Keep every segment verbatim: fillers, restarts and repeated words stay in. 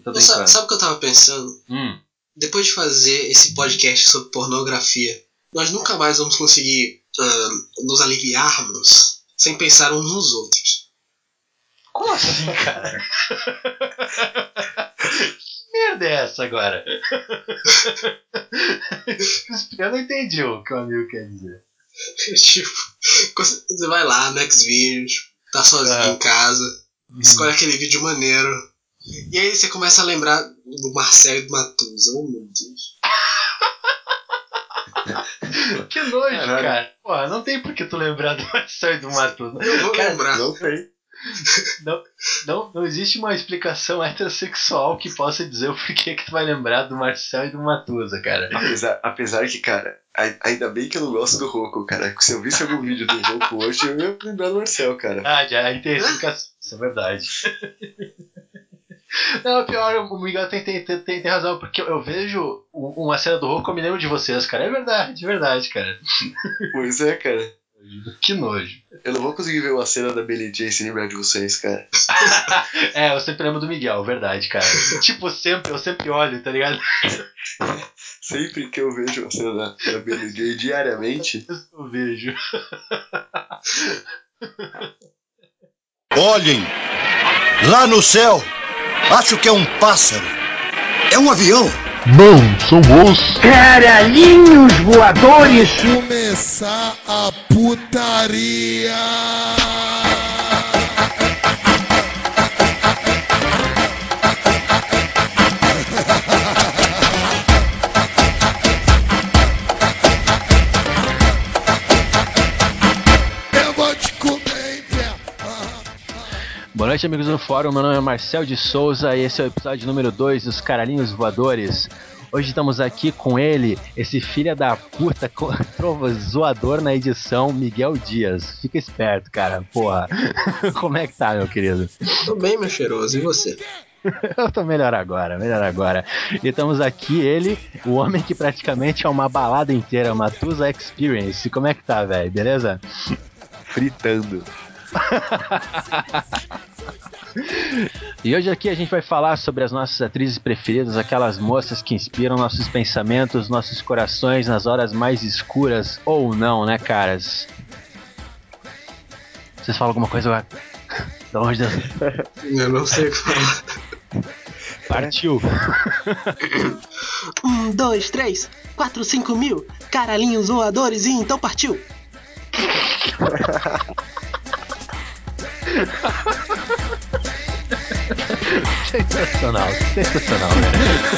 tô brincando. Sabe, sabe o que eu tava pensando? Hum. Depois de fazer esse podcast sobre pornografia, nós nunca mais vamos conseguir uh, nos aliviarmos sem pensar uns nos outros. Como assim, cara? Que merda é essa agora? Eu não entendi o que o amigo quer dizer. Tipo, você vai lá no Xvideos, tá sozinho ah. em casa, hum. escolhe aquele vídeo maneiro, e aí você começa a lembrar do Marcel e do Matuza. Oh, meu Deus. Que nojo, Caralho. cara. Porra, não tem por que tu lembrar do Marcel e do Matuza. Eu vou cara, lembrar. Não tem. Não, não, não existe uma explicação heterossexual que possa dizer o porquê que tu vai lembrar do Marcel e do Matuza, cara. Apesar, apesar que, cara, ainda bem que eu não gosto do Roku, cara. Se eu visse algum vídeo do Roku hoje, eu ia lembrar do Marcel, cara. Ah, já, aí tem explicação. Isso é verdade. Não, pior, o Miguel tem, tem, tem, tem razão, porque eu vejo uma cena do Roku, eu me lembro de vocês, cara. É verdade, é verdade, cara. Pois é, cara. Que nojo. Eu não vou conseguir ver uma cena da Billie Jean sem lembrar de vocês, cara. É, eu sempre lembro do Miguel, verdade, cara. Tipo, sempre, eu sempre olho, tá ligado? Sempre que eu vejo a cena da, da Billie Jean diariamente, eu vejo. Olhem! Lá no céu! Acho que é um pássaro. É um avião. Não, são os caralhinhos voadores. Começar a putaria. Eu vou te comer em pé. Boa noite, amigos do Fórum. Meu nome é Marcel de Souza e esse é o episódio número dois dos Caralhinhos Voadores. Hoje estamos aqui com ele, esse filho da puta zoador na edição, Miguel Dias. Fica esperto, cara. Porra. Como é que tá, meu querido? Tô bem, meu cheiroso. E você? Eu tô melhor agora, melhor agora. E estamos aqui, ele, o homem que praticamente é uma balada inteira, uma Matuza Experience. Como é que tá, velho? Beleza? Fritando. E hoje aqui a gente vai falar sobre as nossas atrizes preferidas, aquelas moças que inspiram nossos pensamentos, nossos corações nas horas mais escuras ou não, né, caras? Vocês falam alguma coisa agora? Pelo amor de Deus. Eu não sei o que falar. Partiu. Um, dois, três, quatro, cinco mil caralhinhos voadores e então partiu. Sensacional, sensacional, velho.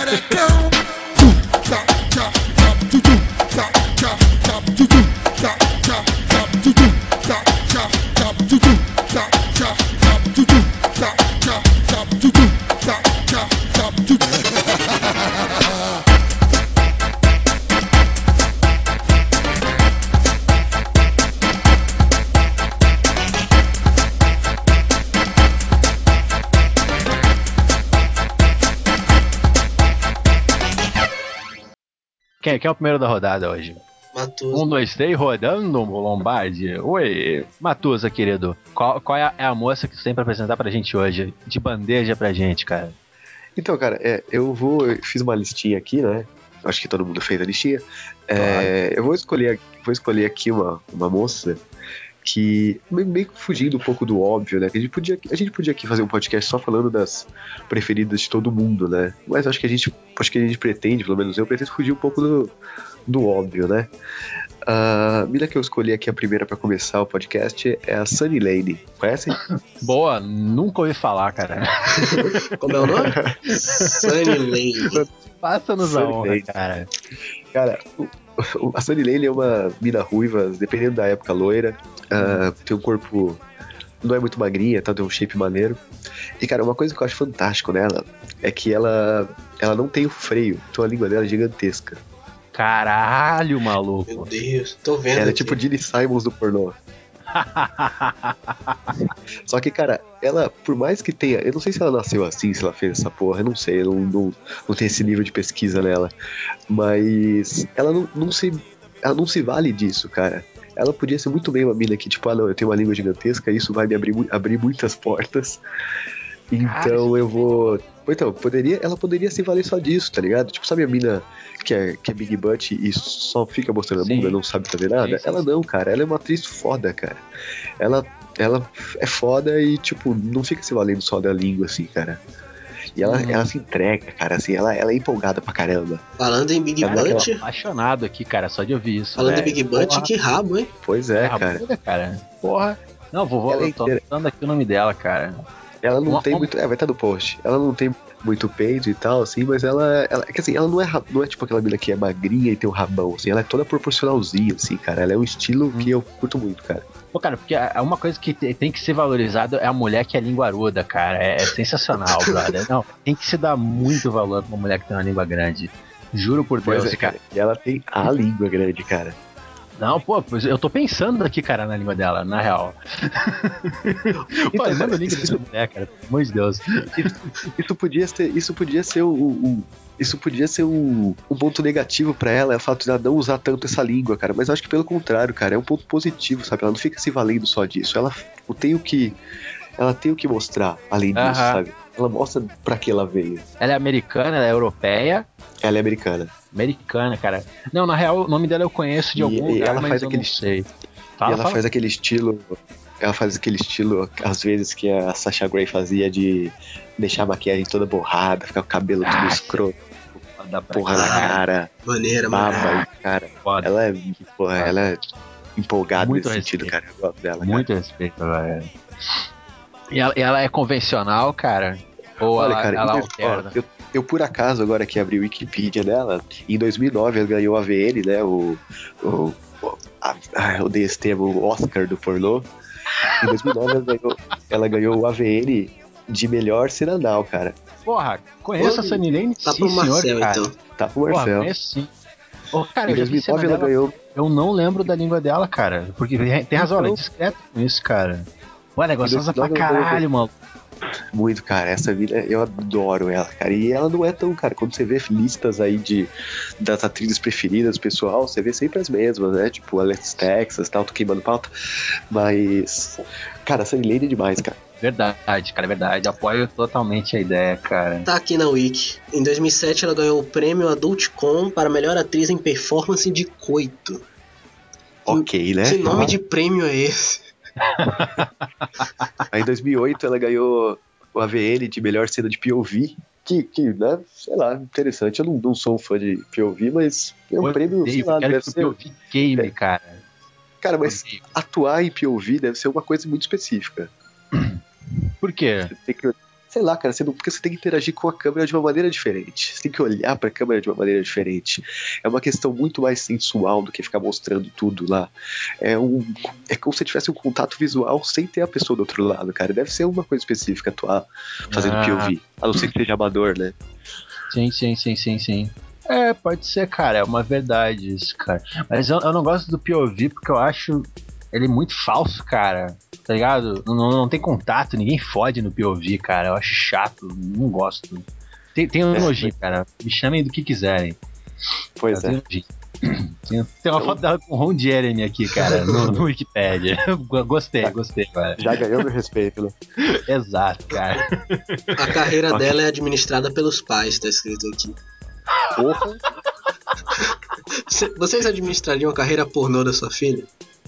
Quem, quem é o primeiro da rodada hoje? Matuza. Um, dois, três, rodando o Lombardi. Oi, Matuza, querido. Qual, qual é, a, é a moça que você tem pra apresentar pra gente hoje? De bandeja pra gente, cara. Então, cara, é, eu vou. Eu fiz uma listinha aqui, né? Acho que todo mundo fez a listinha. É, claro. Eu vou escolher, vou escolher aqui uma, uma moça que, meio que fugindo um pouco do óbvio, né? Que a gente podia, a gente podia aqui fazer um podcast só falando das preferidas de todo mundo, né? Mas acho que a gente, acho que a gente pretende, pelo menos eu pretendo fugir um pouco do, do óbvio, né? A mina que eu escolhi aqui, a primeira pra começar o podcast, é a Sunny Lane. Conhecem? Boa, nunca ouvi falar, cara. Como é o nome? Sunny Lane. Passa-nos a honra, cara. Cara, o, o, a Sunny Lane é uma mina ruiva, dependendo da época, loira. Uh, tem um corpo... Não é muito magrinha, tá? Tem um shape maneiro. E, cara, uma coisa que eu acho fantástico nela é que ela, ela não tem o freio. Então a língua dela é gigantesca. Caralho, maluco. Meu Deus, tô vendo. Ela aqui. é tipo Gene Simons do pornô. Só que, cara, ela, por mais que tenha... Eu não sei se ela nasceu assim, se ela fez essa porra. Eu não sei, eu não, não, não tenho esse nível de pesquisa nela. Mas ela não, não se... Ela não se vale disso, cara. Ela podia ser muito bem uma mina que, tipo, ah, não, eu tenho uma língua gigantesca, isso vai me abrir, abrir muitas portas. Então eu vou Então, poderia, ela poderia se valer só disso, tá ligado? Tipo, sabe a mina que é, que é Big Butt e só fica mostrando a Sim. bunda, não sabe fazer nada? Sim, sim, Ela sim. não, cara. Ela é uma atriz foda, cara. Ela, ela é foda e, tipo, não fica se valendo só da língua, assim, cara. E ela, Hum. ela se entrega, cara, assim. Ela, ela é empolgada pra caramba. Falando em Big Ela- Eu Butt, tô apaixonado aqui, cara, só de ouvir isso. falando em velho. Big Butt, Porra, que rabo, hein? Pois ela é, é cara. rabuda, cara. Porra. Não, vovô, Ela é eu tô inteira- anotando aqui o nome dela, cara. Ela não Uma- tem uma- muito. É, vai estar no post. Ela não tem muito peito e tal, assim, mas ela. ela quer dizer, ela não é, ra- não é tipo aquela mina que é magrinha e tem um rabão, assim. Ela é toda proporcionalzinha, assim, cara. Ela é um estilo Hum. que eu curto muito, cara. Pô, cara, porque é uma coisa que te- tem que ser valorizada é a mulher que é linguaruda, cara. É, é sensacional, brother. Não, tem que se dar muito valor pra uma mulher que tem uma língua grande. Juro por Pois Deus, é, cara. cara. E ela tem a língua grande, cara. Não, pô, pois eu tô pensando aqui, cara, na língua dela, na real. Pô, Então, manda o link isso- dessa mulher, cara, pelo amor de Deus. Isso podia ser, isso podia ser o, o- isso podia ser um, um ponto negativo pra ela, é o fato de ela não usar tanto essa língua, cara. Mas eu acho que pelo contrário, cara, é um ponto positivo, sabe? Ela não fica se valendo só disso. Ela tipo, tem o que, ela tem o que mostrar além disso, Aham. sabe? Ela mostra pra que ela veio. Ela é americana, ela é europeia. Ela é americana. Americana, cara. Não, na real, o nome dela eu conheço de E- algum e lugar, ela mas faz eu aquele- não sei. e Fala, ela fala. faz aquele estilo, ela faz aquele estilo, às vezes, que a Sasha Grey fazia de deixar a maquiagem toda borrada, ficar com o cabelo tudo Ah, escroto, Foda pra porra na caralho. cara, Maneira, baba, maneira. e, cara. Foda. Ela é, porra, ela é empolgada Muito nesse sentido, respeito. cara. Eu gosto dela, cara. Muito respeito, velho. E ela, ela é convencional, cara? Ou Olha, ela, cara, ela em dois- ó, alterna? eu, eu por acaso agora que abri o Wikipedia dela, em dois mil e nove ela ganhou a V N, né? O. o, o a, ah, eu odeio esse termo, o Oscar do pornô. Em dois mil e nove ela ganhou, ela ganhou o A V N de melhor cena anal, cara. Porra, conheço Pô, a Sunny Tá sim, pro senhor, Marcel, cara. então. Tá pro Porra, Marcel. conheço sim. Ô, cara, Em eu já vi cena dois mil e nove ela dela, ganhou. eu não lembro da língua dela, cara. Porque tem razão, ela é Então- discreta com isso, cara. Pô, ela é gostosa pra dois mil e nove ela caralho, mano. Muito, cara. Essa mina, eu adoro ela, cara. E ela não é tão, cara. Quando você vê listas aí de, das atrizes preferidas do pessoal, você vê sempre as mesmas, né? Tipo, Alex Texas, tal, tô queimando pauta. Mas, cara, a Sunny Lane é demais, cara. Verdade, cara, é verdade. Apoio totalmente a ideia, cara. Tá aqui na Wiki. Em dois mil e sete ela ganhou o prêmio Adultcon para melhor atriz em performance de coito. Ok, né? Que nome de prêmio é esse? Aí em dois mil e oito ela ganhou o A V N de melhor cena de P O V. Que, que, né? Sei lá, interessante. Eu não, não sou um fã de P O V, mas é um Pô, prêmio, sei Dave, lá, quero deve que ser. o P O V queime, cara. Cara, mas Odeio. atuar em P O V deve ser uma coisa muito específica. Por quê? Você tem que, sei lá, cara, você não, porque você tem que interagir com a câmera de uma maneira diferente. Você tem que olhar pra câmera de uma maneira diferente. É uma questão muito mais sensual do que ficar mostrando tudo lá. É, um, é como se tivesse um contato visual sem ter a pessoa do outro lado, cara. Deve ser uma coisa específica atuar fazendo Ah. P O V. A não ser que seja amador, né? Sim, sim, sim, sim, sim. É, pode ser, cara, é uma verdade isso, cara. Mas eu, eu não gosto do P O V porque eu acho ele muito falso, cara. Tá ligado? Não, não, não tem contato, ninguém fode no P O V, cara. Eu acho chato, não gosto. Tem, tem um É, elogio, mas- cara. Me chamem do que quiserem. Pois Tem é. elogio. Tem, tem uma foto dela com o Ron Jeremy aqui, cara, no, no Wikipedia. Gostei, gostei, cara. Já ganhou meu respeito, né? Exato, cara. A carreira Ok. dela é administrada pelos pais, tá escrito aqui. Porra. Cê- Vocês administrariam a carreira pornô da sua filha?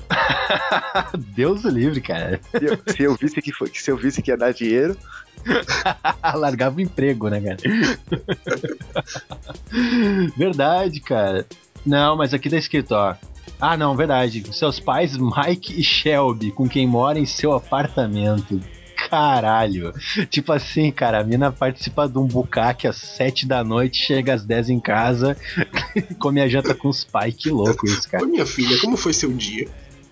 Deus o livre, cara. Se eu, se eu visse que foi, se eu visse que ia dar dinheiro, Largava o emprego, né, cara? Verdade, cara. Não, mas aqui tá escrito, ó. Ah, não, verdade. Seus pais, Mike e Shelby, com quem mora em seu apartamento. Caralho. Tipo assim, cara, a mina participa de um bucaque às sete da noite, chega às dez em casa, come a janta com os pais. Que louco isso, cara. Oi, minha filha, como foi seu dia?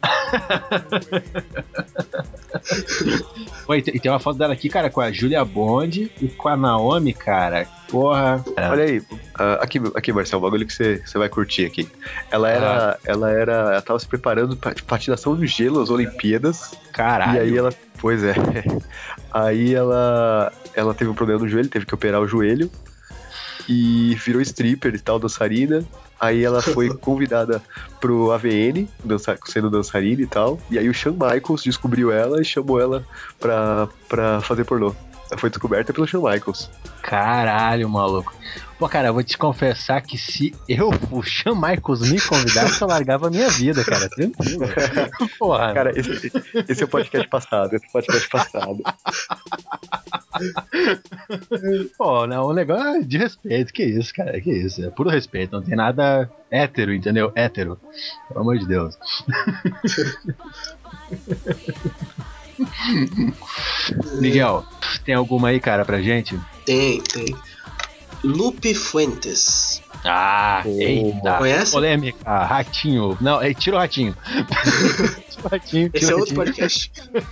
Pô, e tem e tem uma foto dela aqui, cara, com a Julia Bond e com a Naomi, cara. Porra. olha aí, ah, aqui, aqui, Marcelo, um bagulho que você você vai curtir aqui. Ela era, ela era, ela tava se preparando pra patinação no gelo, as Olimpíadas. Caralho. E aí ela, pois é, aí ela, ela teve um problema no joelho, teve que operar o joelho e virou stripper e tal, dançarina. Aí ela foi convidada pro A V N, dançar, sendo dançarina e tal. E aí o Shawn Michaels descobriu ela e chamou ela pra, pra fazer pornô. foi descoberta pelo Shawn Michaels. Caralho, maluco. Pô, cara, eu vou te confessar que se eu, o Shawn Michaels, me convidasse, eu largava a minha vida, cara. Tranquilo. Porra. Cara, esse, esse é o podcast passado. Esse é o podcast passado. Pô, não, o negócio é de respeito. Que isso, cara? Que isso? É puro respeito. Não tem nada hétero, entendeu? Hétero. Pelo amor de Deus. Miguel, tem alguma aí, cara, pra gente? Tem, tem. Lupe Fuentes. Ah, Pô, eita. conhece? Polêmica, ratinho. Não, é, tira o ratinho. Tira o ratinho, tira Esse é o outro ratinho. podcast.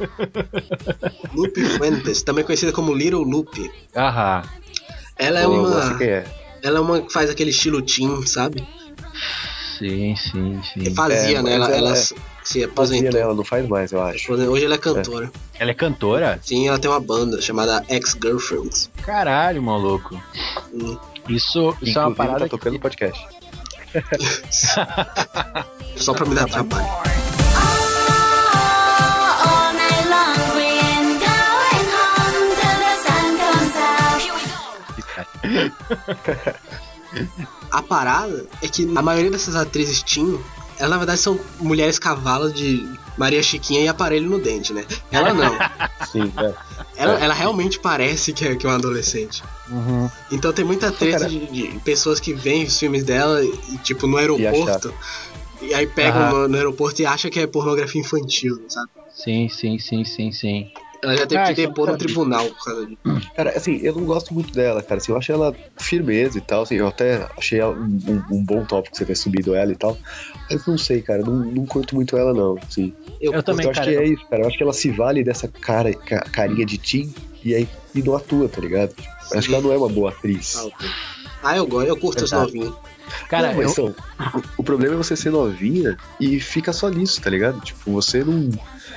Lupe Fuentes, também conhecida como Little Lupe. Aham. Ela é Pô, uma. você quem é? Ela é uma que faz aquele estilo teen, sabe? Sim, sim, sim. Fazia, É, né? mas Ela, ela ela é- se Fazia, aposentou. né? Ela não faz mais, eu acho. Hoje ela é cantora. Ela é cantora? Sim, ela tem uma banda chamada Ex-Girlfriends. Caralho, maluco. Hum. Isso, isso é uma Inclusive, parada tá tocando no que... podcast. Só pra me dar trabalho. All night long we're going home till the sun comes out. A parada é que a maioria dessas atrizes teen, elas na verdade são mulheres cavalos de Maria Chiquinha e aparelho no dente, né? Ela não. Sim, é. Ela, É. ela realmente parece que é, que é uma adolescente. Uhum. Então tem muita treta cara- de, de pessoas que veem os filmes dela e, tipo, no aeroporto. E aí pegam Aham. no, no aeroporto e acham que é pornografia infantil, sabe? Sim, sim, sim, sim, sim. Ela já teve Ah, que isso é depor no muito- tribunal por causa disso. Cara, assim, eu não gosto muito dela, cara. Assim, eu acho ela firmeza e tal. Assim, eu até achei ela um, um- um bom tópico você ter subido ela e tal. Mas não sei, cara. Não, não curto muito ela, não. Assim, Eu, Eu também, eu acho cara. que é eu- isso, cara. Eu acho que ela se vale dessa cara, ca- carinha de teen e aí e não atua, tá ligado? Eu acho que ela não é uma boa atriz. Ah, ok. Ah, eu gosto, eu curto as Exato. novinhas. Cara, não, mas eu... então, o problema é você ser novinha e fica só nisso, tá ligado? Tipo, você não,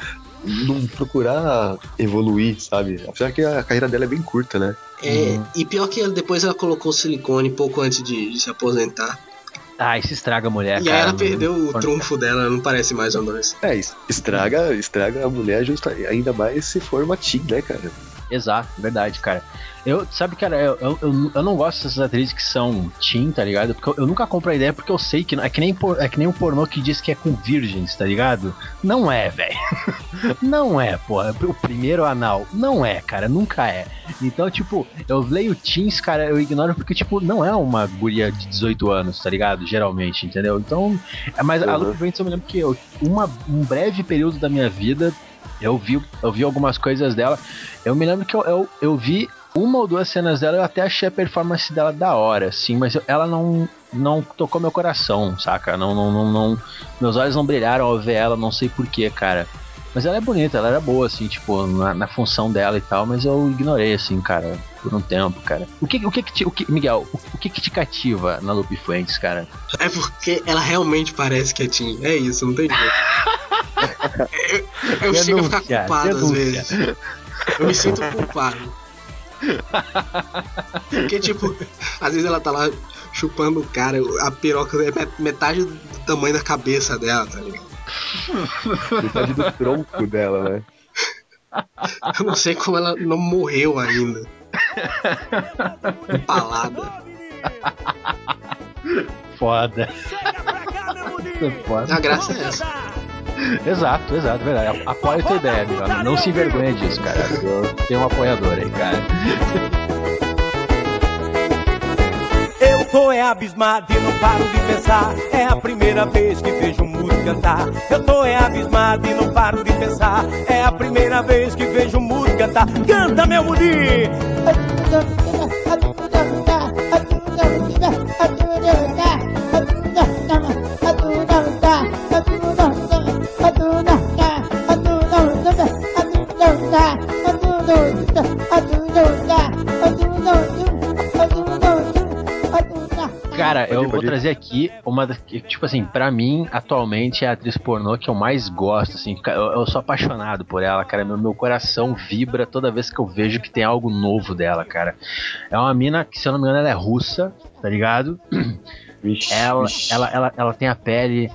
não procurar evoluir, sabe? Apesar que a carreira dela é bem curta, né? É, Uhum. E pior que ela- depois ela colocou silicone pouco antes de, de se aposentar. Ah, isso estraga a mulher, e cara. aí ela não- perdeu o não- trunfo dela, ela não parece mais uma adolescente. É, es- estraga, estraga a mulher justa, ainda mais se for uma teen, né, cara? Exato, verdade, cara. Eu, sabe, cara, eu, eu, eu, eu não gosto dessas atrizes que são teen, tá ligado? Porque eu, eu nunca compro a ideia porque eu sei que não- é que nem por- é que nem um pornô que diz que é com virgens, tá ligado? Não é, velho. Não é, porra. O primeiro anal. Não é, cara, nunca é. Então, tipo, eu leio teens, cara, eu ignoro porque, tipo, não é uma guria de dezoito anos, tá ligado? Geralmente, entendeu? Então, é mais a Uhum. Lupe Ventes, eu me lembro que eu, uma, um breve período da minha vida eu vi, eu vi algumas coisas dela. Eu me lembro que eu, eu, eu vi uma ou duas cenas dela, eu até achei a performance dela da hora, assim, mas eu- ela não, não tocou meu coração, saca? Não, não, não, não- meus olhos não brilharam ao ver ela, não sei porquê, cara. Mas ela é bonita, ela era boa, assim, tipo, na, na função dela e tal, mas eu ignorei, assim, cara, por um tempo, cara. O que, o que, que te, o que Miguel, o, o que, que te cativa na Lupe Fuentes, cara? É porque ela realmente parece que é teen. É isso, não tem jeito. eu eu chego a ficar Denúncia, culpado às denúncia. vezes. Eu me sinto culpado. Porque, tipo, às vezes ela tá lá chupando o cara, a piroca é met- metade do tamanho da cabeça dela, tá ligado? Metade do tronco dela, né? Eu não sei como ela não morreu ainda. Empalada. Foda. Foda. A graça é essa. Exato, exato, verdade. Apoia a tua ideia, amigo. Não, não se envergonha disso, cara. Eu tenho um apoiador aí, cara. Eu tô é abismado e não paro de pensar. É a primeira vez que vejo um mudo cantar. Eu tô é abismado e não paro de pensar. É a primeira vez que vejo um mudo cantar. Canta, meu mudinho! Cara, eu Pode ir, vou pode ir. trazer aqui uma das que, tipo assim, pra mim, atualmente é a atriz pornô que eu mais gosto, assim, eu, eu sou apaixonado por ela, cara, meu, meu coração vibra toda vez que eu vejo que tem algo novo dela, cara. É uma mina que, se eu não me engano, ela é russa, tá ligado? Vixe, Ela, vixe. ela, ela, ela tem a pele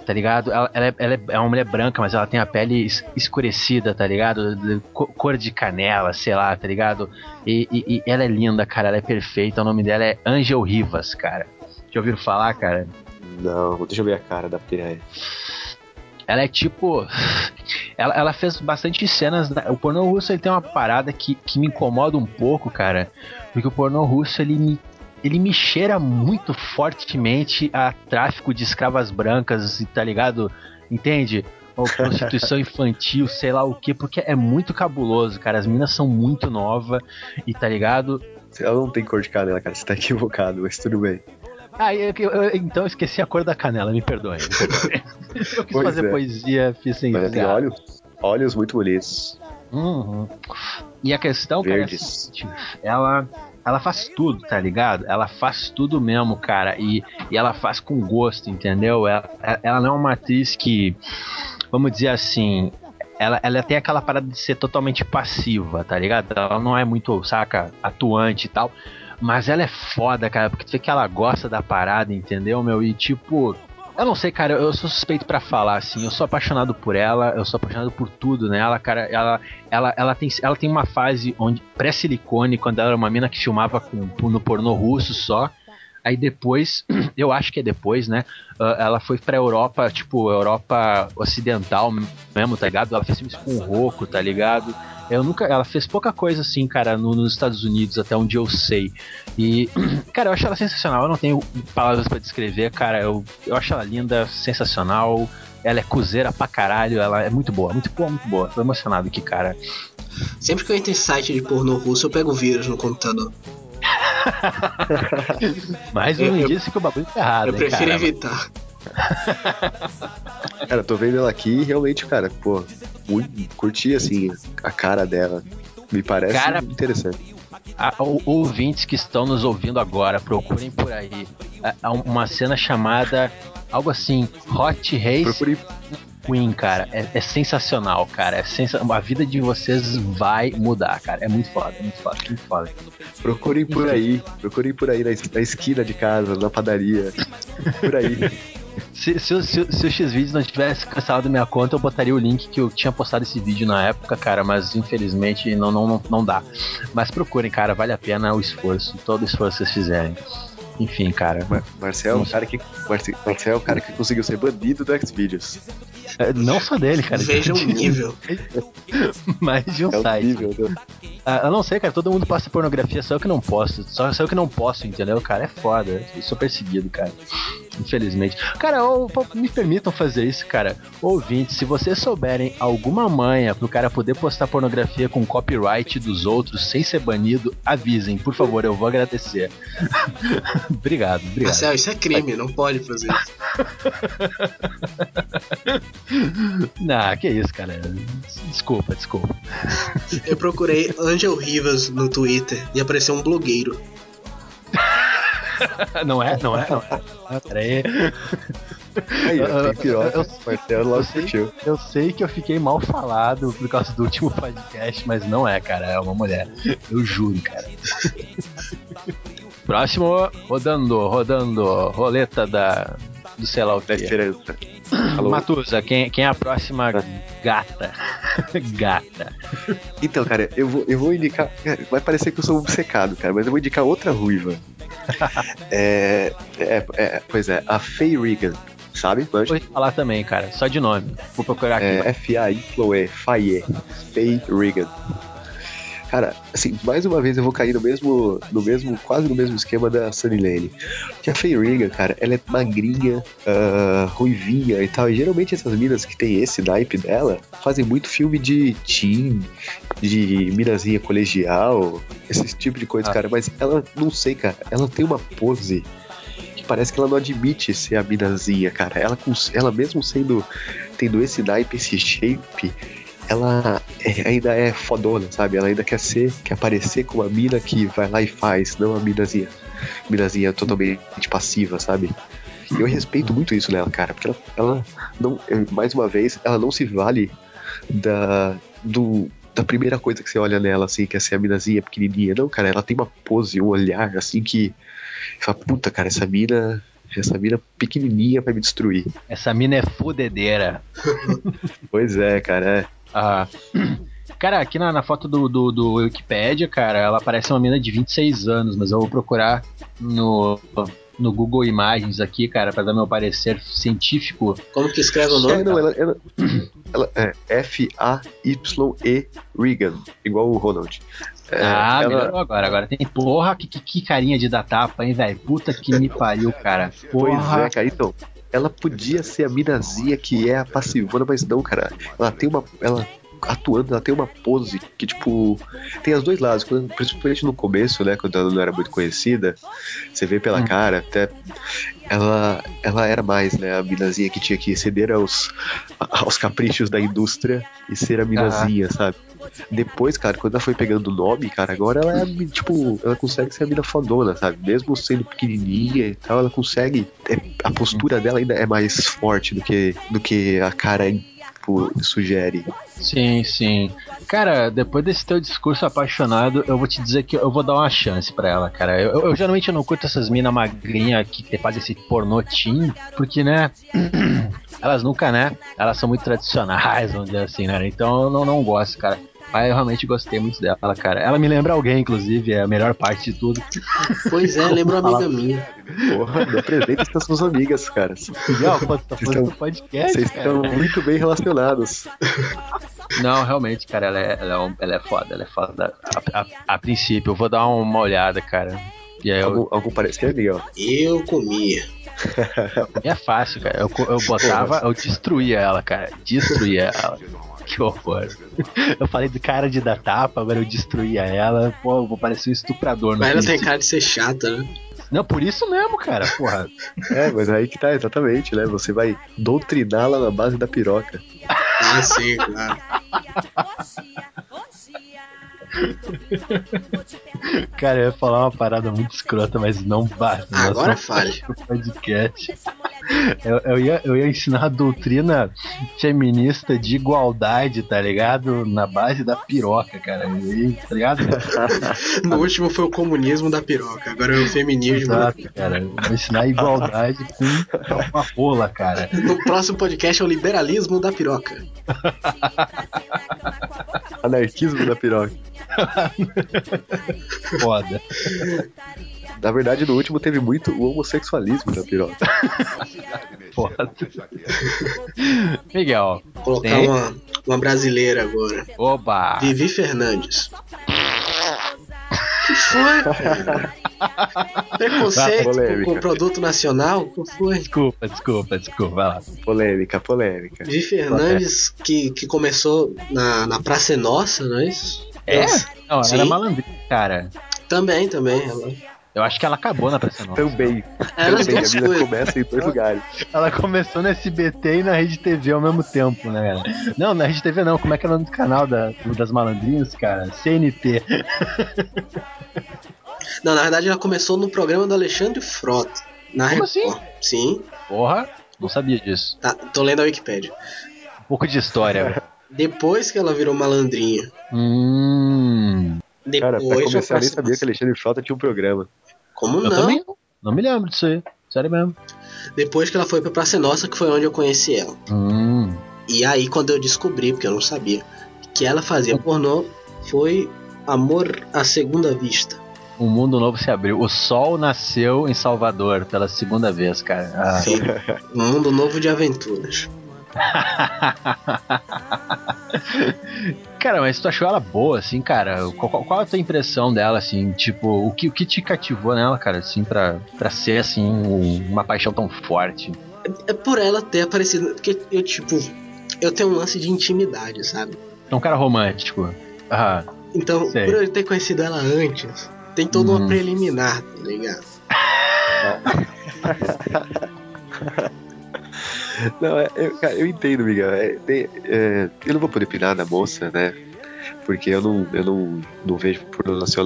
tá ligado? Ela, ela, é, ela é uma mulher branca, mas ela tem a pele es- escurecida, tá ligado? De- co- Cor de canela, sei lá, tá ligado? E, e- e ela é linda, cara, ela é perfeita. O nome dela é Angel Rivas, cara. Já ouviram falar, cara? Não, deixa eu ver a cara da piranha. Ela é tipo... Ela, ela fez bastante cenas... da- O pornô russo, ele tem uma parada que, que me incomoda um pouco, cara. Porque o pornô russo, ele me, ele me cheira muito fortemente a tráfico de escravas brancas, tá ligado? Entende? Ou prostituição infantil, sei lá o que. Porque é muito cabuloso, cara. As meninas são muito novas e, tá ligado? Ela não tem cor de canela, cara, você tá equivocado, mas tudo bem. Ah, eu, eu- eu- então eu esqueci a cor da canela, me perdoe. Me perdoe. Eu quis Pois fazer é. poesia, fiz sem Mas ela tem piada. olhos, olhos muito bonitos, Uhum. E a questão, cara, é a verdes. seguinte, ela, ela faz tudo, tá ligado? Ela faz tudo mesmo, cara, e, e ela faz com gosto, entendeu? Ela, ela não é uma atriz que, vamos dizer assim, ela, ela tem aquela parada de ser totalmente passiva, tá ligado? Ela não é muito, saca, atuante e tal, mas ela é foda, cara, porque tu vê que ela gosta da parada, entendeu, meu? E tipo... Eu não sei, cara, eu sou suspeito pra falar, assim, eu sou apaixonado por ela, eu sou apaixonado por tudo nela, cara, ela, ela, ela, tem, ela tem uma fase onde, pré-silicone, quando ela era uma mina que filmava com, no pornô russo só, aí depois, eu acho que é depois, né, uh, ela foi pra Europa, tipo, Europa ocidental mesmo, tá ligado? Ela fez filmes com o Rocco, tá ligado? Eu nunca, ela fez pouca coisa assim, cara, no, nos Estados Unidos, até onde eu sei. E, cara, eu acho ela sensacional. Eu não tenho palavras pra descrever, cara. Eu, eu acho ela linda, sensacional. Ela é cuzeira pra caralho. Ela é muito boa, muito boa, muito boa. Tô emocionado aqui, cara. Sempre que eu entro em site de pornô russo, eu pego vírus no computador. Mais um Eu- eu- indício que o bagulho tá errado, eu hein, prefiro cara. evitar. Cara, eu tô vendo ela aqui e realmente, cara, pô, muito, curti, assim, a cara dela. Me parece Cara- interessante. A- o- ouvintes que estão nos ouvindo agora, procurem por aí. É, é uma cena chamada algo assim, Hot Race Procure, Queen, cara. É, é sensacional, cara. É sensa... A vida de vocês vai mudar, cara. É muito foda, muito foda, muito foda. procurem por aí, procurem por aí na, es- na esquina de casa, na padaria, por aí. Se, se, o- se, o- se o Xvideos não tivesse cancelado minha conta, eu botaria o link que eu tinha postado esse vídeo na época, cara, mas infelizmente não, não, não, não dá. Mas procurem, cara, vale a pena o esforço, todo o esforço que vocês fizerem. Enfim, cara. Mar- Marcel, o cara que, Marce- Marcel é o cara que conseguiu ser banido do Xvideos. É, não só dele, cara. Veja o de- nível. Mais de um É o site. nível, né? Ah, eu não sei, cara, todo mundo posta pornografia, só eu que não posto. Só, só eu que não posso, entendeu? Cara, é foda. Eu sou perseguido, cara. Infelizmente. Cara, ô, pô, me permitam fazer isso, cara. Ouvinte, se vocês souberem alguma manha pro cara poder postar pornografia com copyright dos outros sem ser banido, avisem, por favor, eu vou agradecer. Obrigado, obrigado. Marcel, isso é crime, não pode fazer isso. Nah, que isso, cara. Desculpa, desculpa. Eu procurei Angel Rivas no Twitter e apareceu um blogueiro. Não é? Não é? Não é? Ah, peraí. Aí, ó, tem piroca, Eu- eu- Marcel logo eu sei, curtiu. eu sei que eu fiquei mal falado por causa do último podcast, mas não é, cara. É uma mulher. Eu juro, cara. Próximo, rodando, rodando, roleta da. Do sei lá o Da que. esperança. Alô? Matusa, quem, quem é a próxima gata? Gata. Então, cara, eu vou, eu vou indicar. Cara, vai parecer que eu sou um obcecado, cara, mas eu vou indicar outra ruiva. é, é, é, Pois é, a Faye Regan, sabe? Vou Manja? te falar também, cara. Só de nome. Vou procurar aqui. É, F A I Chloe, Faye, Faye Regan. Cara, assim, mais uma vez eu vou cair no mesmo, no mesmo, quase no mesmo esquema da Sunny Lane. Que a Faye Regan, cara, ela é magrinha, ah, ruivinha e tal. E geralmente essas minas que tem esse naipe dela fazem muito filme de teen, de minazinha colegial, esse tipo de coisa, Ah. cara. Mas ela, não sei, cara, ela tem uma pose que parece que ela não admite ser a minazinha, cara. Ela, cons- ela mesmo sendo, tendo esse naipe, esse shape, ela é- ainda é fodona, sabe? Ela ainda quer ser, quer aparecer como a mina que vai lá e faz, não a minazinha, minazinha totalmente passiva, sabe? E eu respeito muito isso nela, cara, porque ela, ela não, mais uma vez, ela não se vale da, do, da primeira coisa que você olha nela, assim, que é ser a minazinha pequenininha. Não, cara, ela tem uma pose, um olhar, assim, que fala, puta, cara, essa mina essa mina pequenininha vai me destruir. Essa mina é fudedeira. Pois é, cara, é. Ah. Cara, aqui na, na foto do, do, do Wikipedia, cara, ela parece uma mina de vinte e seis anos, mas eu vou procurar no, no Google Imagens aqui, cara, pra dar meu parecer científico. Como que escreve o É, nome? não, ela, ela, ela é F A Y E Regan, igual o Ronald. É, ah, ela- melhorou agora. Agora tem porra, que, que, que carinha de dar tapa, hein, velho? Puta que me pariu, cara. Pois Porra. é, cara, então, ela podia ser a minazinha que é a passivona, mas não, cara. Ela tem uma. Ela atuando, ela tem uma pose que, tipo, tem os dois lados, quando- principalmente no começo, né, quando ela não era muito conhecida, você vê pela Hum. cara, até ela, ela era mais, né, a minazinha que tinha que ceder aos, aos caprichos da indústria e ser a minazinha, sabe? Depois, cara, quando ela foi pegando o nome, cara, agora ela é, tipo, ela consegue ser a mina fodona, sabe? Mesmo sendo pequenininha e tal, ela consegue, é, a postura dela ainda é mais forte do que, do que a cara, tipo, sugere. Sim, sim. Cara, depois desse teu discurso apaixonado, eu vou te dizer que eu vou dar uma chance pra ela, cara. Eu, eu, eu geralmente não curto essas minas magrinhas que fazem esse pornô teen, porque, né, elas nunca, né, elas são muito tradicionais, vamos dizer assim, né, então eu não, não gosto, cara. Mas eu realmente gostei muito dela, cara. Ela me lembra alguém, inclusive, é a melhor parte de tudo. Pois é, lembra uma amiga minha. Porra, me apresenta as suas amigas, cara. Legal, quando tá Vocês falando estão- do podcast, Vocês cara. estão muito bem relacionados. Não, realmente, cara, ela é, ela é, um- ela é foda, ela é foda. A, a, a princípio, eu vou dar uma olhada, cara. E aí eu, Algum, algum parecer, Miguel? Eu comia. é fácil, cara. Eu, co- eu botava, eu destruía ela, cara. Destruía ela. Que horror. Eu falei do cara de dar tapa, agora eu destruía ela. Pô, eu vou parecer um estuprador no Mas ela fim tem disso. cara de ser chata, né? Não, por isso mesmo, cara. Porra. É, mas aí que tá, exatamente, né? Você vai doutriná-la na base da piroca. Ah, sim, claro. Cara, eu ia falar uma parada muito escrota, mas não basta. Agora fale. Podcast. Eu, eu, ia, eu ia ensinar a doutrina feminista de igualdade, tá ligado? Na base da piroca, cara. E, tá ligado? No último foi o comunismo da piroca, agora é o feminismo. Exato, cara. Eu vou ensinar a igualdade com uma rola, cara. No próximo podcast é o liberalismo da piroca. Anarquismo da piroca. Foda. Na verdade, no último teve muito o homossexualismo da piroca. Foda. Miguel. Vou colocar tem? uma, uma brasileira agora. Oba! Vivi Fernandes. Que foi, cara? Preconceito com, polêmica. com produto nacional? Que foi? Desculpa, desculpa, desculpa. Vai lá. Polêmica, polêmica. Vivi Fernandes, que, que começou na, na Praça é Nossa, não é isso? É? Não, ela Sim. era malandrinha, cara. Também, também. Ela, Eu acho que ela acabou na Praça Nossa. Também. Ela Também. A duas mina coisas. começa em dois lugares. Ela começou na S B T e na Rede T V ao mesmo tempo, né, cara? Não, na Rede T V não. Como é que é o nome do canal da, das malandrinhas, cara? C N T. Não, na verdade ela começou no programa do Alexandre Frota. Na Como Record. Sim, Porra, não sabia disso. tá, tô lendo a Wikipédia. Um pouco de história, velho. Depois que ela virou malandrinha. Hum. Cara, pra Depois já começar, eu nem Praça sabia Nossa. que Alexandre Frota tinha um programa. Como Eu não? também não. Não me lembro disso aí. Sério mesmo. Depois que ela foi pra Praça é Nossa, que foi onde eu conheci ela. Hum. E aí, quando eu descobri, porque eu não sabia, que ela fazia pornô, foi Amor à Segunda Vista. Um mundo novo se abriu. O sol nasceu em Salvador pela segunda vez, cara. Ah. Sim. Um mundo novo de aventuras. Cara, mas tu achou ela boa, assim, cara? Qual, qual a tua impressão dela, assim? Tipo, o que, o que te cativou nela, cara, assim, pra, pra ser, assim, um- uma paixão tão forte? É por ela ter aparecido. Porque eu, tipo, eu tenho um lance de intimidade, sabe? É um cara romântico. Ah, Então, sei. por eu ter conhecido ela antes, tem toda uma Hum. preliminar, tá ligado? Não, é, eu, cara, eu entendo, Miguel. É, tem- é, eu não vou poder opinar da moça, né? Porque eu não, eu não, não vejo pornô nacional.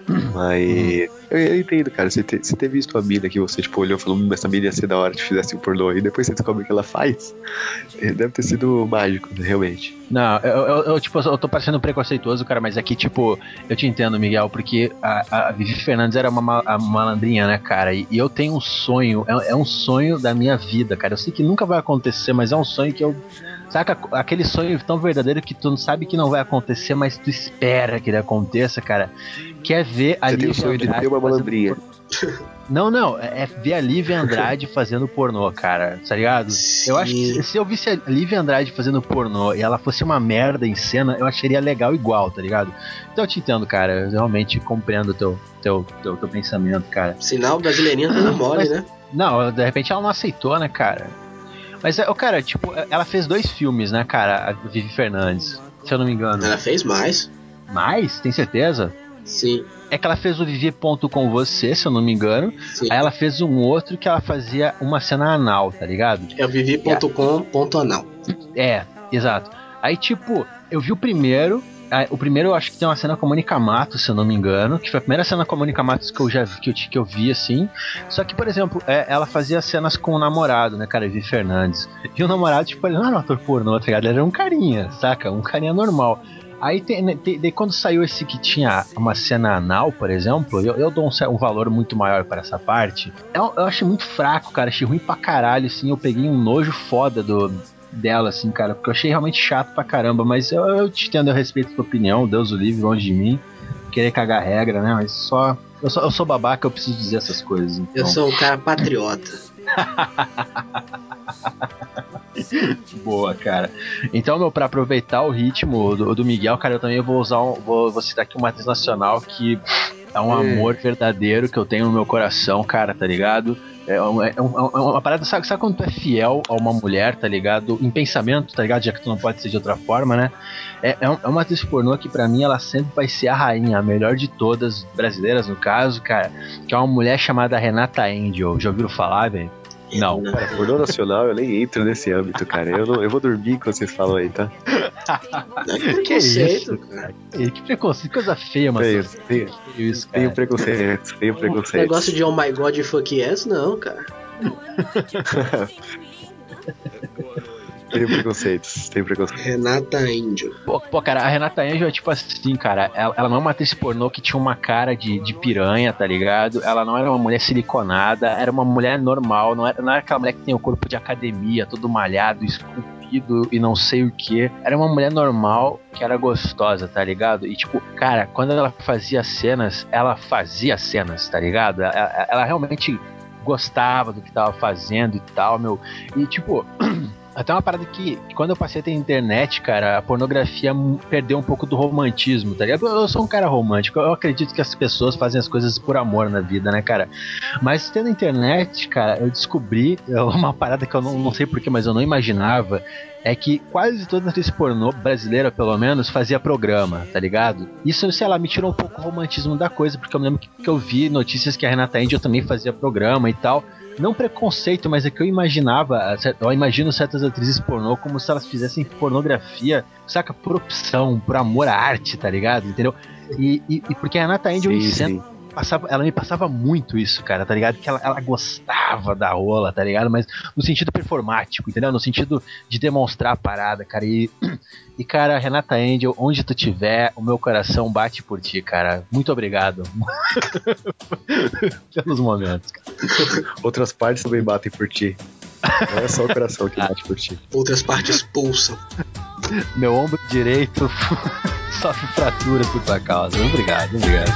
Mas eu, eu entendo, cara. Você ter, você ter visto a mina que você, tipo, olhou e falou, hum, essa mina ia ser da hora se fizesse um pornô, e depois você descobre o que ela faz, deve ter sido mágico, né, realmente. Não, eu, eu, eu, tipo, eu tô parecendo preconceituoso, cara, mas aqui, tipo, eu te entendo, Miguel, porque a, a Vivi Fernandes era uma, ma- uma malandrinha, né, cara? E, e eu tenho um sonho, é, é um sonho da minha vida, cara. Eu sei que nunca vai acontecer, mas é um sonho que eu. Saca, aquele sonho tão verdadeiro que tu não sabe que não vai acontecer, mas tu espera que ele aconteça, cara. Que é ver a Você tem o Lívia sonho de Andrade ter uma fazendo malandrinha. pornô. Não, não, é é ver a Lívia Andrade fazendo pornô, cara, tá ligado? Eu acho que se, se eu visse a Lívia Andrade fazendo pornô e ela fosse uma merda em cena, eu acharia legal igual, tá ligado? Então eu te entendo, cara, eu realmente compreendo o teu, teu, teu, teu pensamento, cara. Sinal, brasileirinha dando mole, Mas- né? Não, de repente ela não aceitou, né, cara? Mas, o cara, tipo, ela fez dois filmes, né, cara, a Vivi Fernandes, se eu não me engano. Ela fez mais. Mais? Tem certeza? Sim, É que ela fez o Vivi Ponto com você, se eu não me engano. sim. Aí ela fez um outro que ela fazia uma cena anal, tá ligado? É o vivi ponto com ponto anal. É, exato. Aí, tipo, eu vi o primeiro. aí, O primeiro eu acho que tem uma cena com a Mônica Matos, se eu não me engano. Que foi a primeira cena com a Mônica Matos que eu já vi, que eu, que eu vi assim. Só que, por exemplo, é, ela fazia cenas com o namorado, né, cara? Vivi Fernandes. E o namorado, tipo, ele não era um ator pornô, tá ligado? Ele era um carinha, saca? Um carinha normal. Aí, tem, né, tem- daí quando saiu esse que tinha uma cena anal, por exemplo, eu, eu dou um, ce- um valor muito maior para essa parte. Eu, eu achei muito fraco, cara. Achei ruim pra caralho, assim. Eu peguei um nojo foda do, dela, assim, cara. Porque eu achei realmente chato pra caramba. Mas eu, eu te entendo, eu respeito a tua opinião. Deus o livre, longe de mim. Querer cagar regra, né? Mas só. Eu sou, eu sou babaca, eu preciso dizer essas coisas. Então. Eu sou um cara patriota. Boa, cara. Então, meu, pra aproveitar o ritmo do, do Miguel, cara, eu também vou usar um. Vou, vou citar aqui uma atriz nacional que é um É. amor verdadeiro que eu tenho no meu coração, cara, tá ligado? É, um- é um- é uma parada, sabe, sabe quando tu é fiel a uma mulher, tá ligado? Em pensamento, tá ligado? Já que tu não pode ser de outra forma, né? É, é, um- é uma atriz pornô que pra mim ela sempre vai ser a rainha, a melhor de todas, brasileiras no caso, cara, que é uma mulher chamada Renata Angel. Já ouviram falar, velho? Não. Cara, pornô nacional, eu nem entro nesse âmbito, cara. Eu, não, eu vou dormir enquanto vocês falam aí, tá? Não é Que preconceito, isso, cara. Que, que preconceito, coisa feia, mano. Tenho, tenho, Feio isso, cara. tenho preconceito, tenho preconceito. Negócio de oh my god e fuck yes, não, cara. Tenho preconceitos, tenho preconceitos. Renata Índio. Pô, pô, cara, a Renata Angel é tipo assim, cara, ela, ela não é uma atriz pornô que tinha uma cara de, de piranha, tá ligado? Ela não era uma mulher siliconada, era uma mulher normal, não era, não era aquela mulher que tem o corpo de academia, todo malhado, esculpido e não sei o que. Era uma mulher normal que era gostosa, tá ligado? E tipo, cara, quando ela fazia cenas, ela fazia cenas, tá ligado? Ela, ela realmente gostava do que tava fazendo e tal, meu. E tipo. Até uma parada que, que quando eu passei a ter internet, cara, a pornografia m- perdeu um pouco do romantismo, tá ligado? Eu, eu sou um cara romântico, eu acredito que as pessoas fazem as coisas por amor na vida, né, cara? Mas tendo internet, cara, eu descobri é, uma parada que eu não, não sei porquê, mas eu não imaginava, é que quase toda atriz pornô brasileira, pelo menos, fazia programa, tá ligado? Isso, sei lá, me tirou um pouco o romantismo da coisa, porque eu me lembro que, que eu vi notícias que a Renata Angel também fazia programa e tal. Não preconceito, mas é que eu imaginava, eu imagino certas atrizes pornô como se elas fizessem pornografia, saca, por opção, por amor à arte, tá ligado? Entendeu? E, e, e porque a Renata Angel em Sim, cena, sim. passava, ela me passava muito isso, cara, tá ligado? Que ela, ela gostava da rola, tá ligado? Mas no sentido performático, entendeu? No sentido de demonstrar a parada, cara. E, e cara, Renata Angel, onde tu tiver, o meu coração bate por ti, cara. Muito obrigado pelos momentos, cara. Outras partes também batem por ti. Não é só o coração que bate por ti. Outras partes pulsam. Meu ombro direito sofre fraturas por tua causa. Obrigado, obrigado.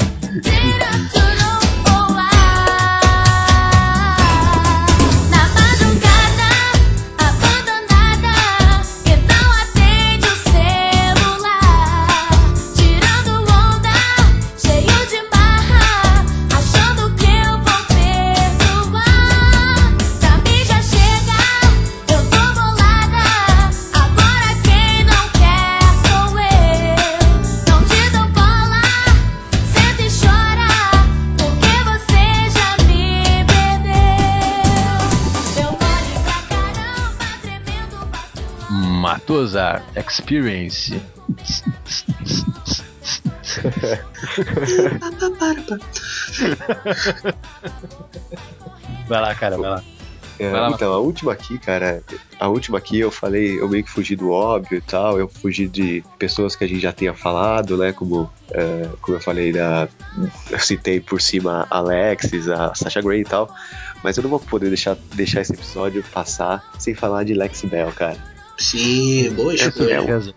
Na madrugada, abandonada, e não atende o celular. Tirando onda, cheio de marra, achando que eu vou perdoar. Pra mim já chega, eu tô bolada. Agora quem não quer sou eu. Não te dou bola, senta e chora, porque você já me perdeu. Eu mole pra caramba, tremendo, bato lá. Matusa Experience. Vai lá, cara, vai lá. É, Vai lá, então, a última aqui, cara, a última aqui eu falei, eu meio que fugi do óbvio e tal, eu fugi de pessoas que a gente já tinha falado, né, como, é, como eu falei, da, eu citei por cima a Alexis, a Sasha Grey e tal, mas eu não vou poder deixar, deixar esse episódio passar sem falar de Lexi Bell, cara. Sim, boa É, escolha. é um,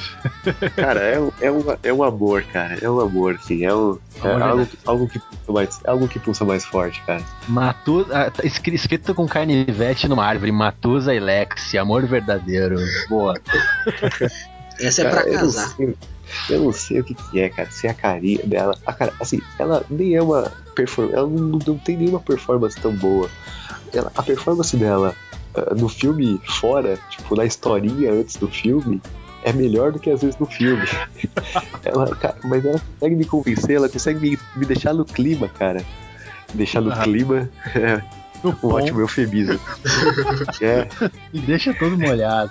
cara, é um, é, um, é um amor, cara, é um amor, assim, é, um, é Amor algo, verdade. algo, que pulsa mais, algo que pulsa mais forte, cara. Matusa, tá escrito, escrito com canivete numa árvore, Matusa e Lexi, amor verdadeiro. Boa. Essa é Cara, pra eu não casar. sei, eu não sei o que, que é, cara. Se é a carinha dela. A cara, assim, ela nem é uma performance. Ela não, não tem nenhuma performance tão boa. Ela, a performance dela uh, no filme fora, tipo, na historinha antes do filme, é melhor do que às vezes no filme. ela, cara, mas ela consegue me convencer, ela consegue me, me deixar no clima, cara. Deixar no Ah. clima. É No um pão. ótimo eufemismo. É. Me deixa todo molhado.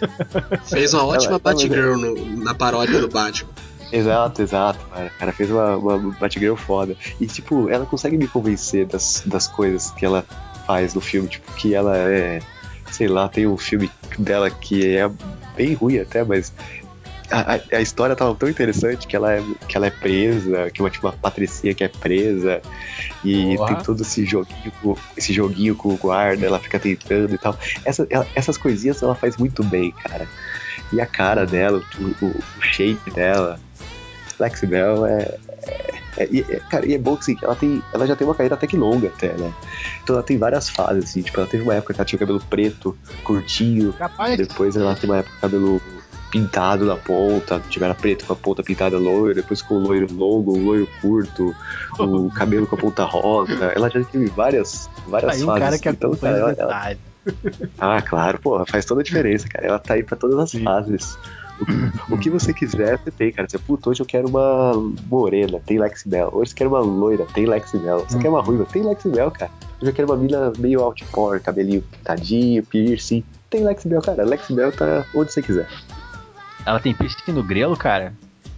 Fez uma ótima Ela- Batgirl no- na paródia do Batman. Exato, exato, cara. O cara fez uma, uma Batgirl foda. E, tipo, ela consegue me convencer das, das coisas que ela faz no filme. Tipo, que ela é. Sei lá, tem um filme dela que é bem ruim até, mas. A, a- a história tava tão interessante que ela é, que ela é presa, que é uma, tipo, uma patricinha que é presa, e Porra. tem todo esse joguinho, com- esse joguinho com o guarda, ela fica tentando e tal. Essa, ela- essas coisinhas ela faz muito bem, cara. E a cara dela, o, o, o shape dela. Lexi Bell é. é, é- é- cara, e é bom que assim, ela, tem, ela já tem uma carreira até que longa, até, né? Então ela tem várias fases, assim. Tipo, ela teve uma época que ela tinha o cabelo preto, curtinho. Capaz. Depois ela tem uma época com o cabelo pintado na ponta. Tipo, era preto com a ponta pintada loira. Depois com o loiro longo, o loiro curto. O cabelo com a ponta rosa. Ela já teve várias, várias Aí um fases. cara que então, acompanha cara, os ela, ela- detalhes. Ah, claro, porra, faz toda a diferença, cara. Ela tá aí pra todas as Sim. fases. O, o que você quiser, você tem, cara. Você, puta, hoje eu quero uma morena, tem Lexi Bell. Hoje você quer uma loira, tem Lexi Bell. Você quer uma ruiva, tem Lexi Bell, cara. Hoje eu quero uma mina meio outpour, cabelinho pintadinho, piercing. Tem Lexi Bell, cara. Lexi Bell tá onde você quiser. Ela tem piercing no grelo, cara?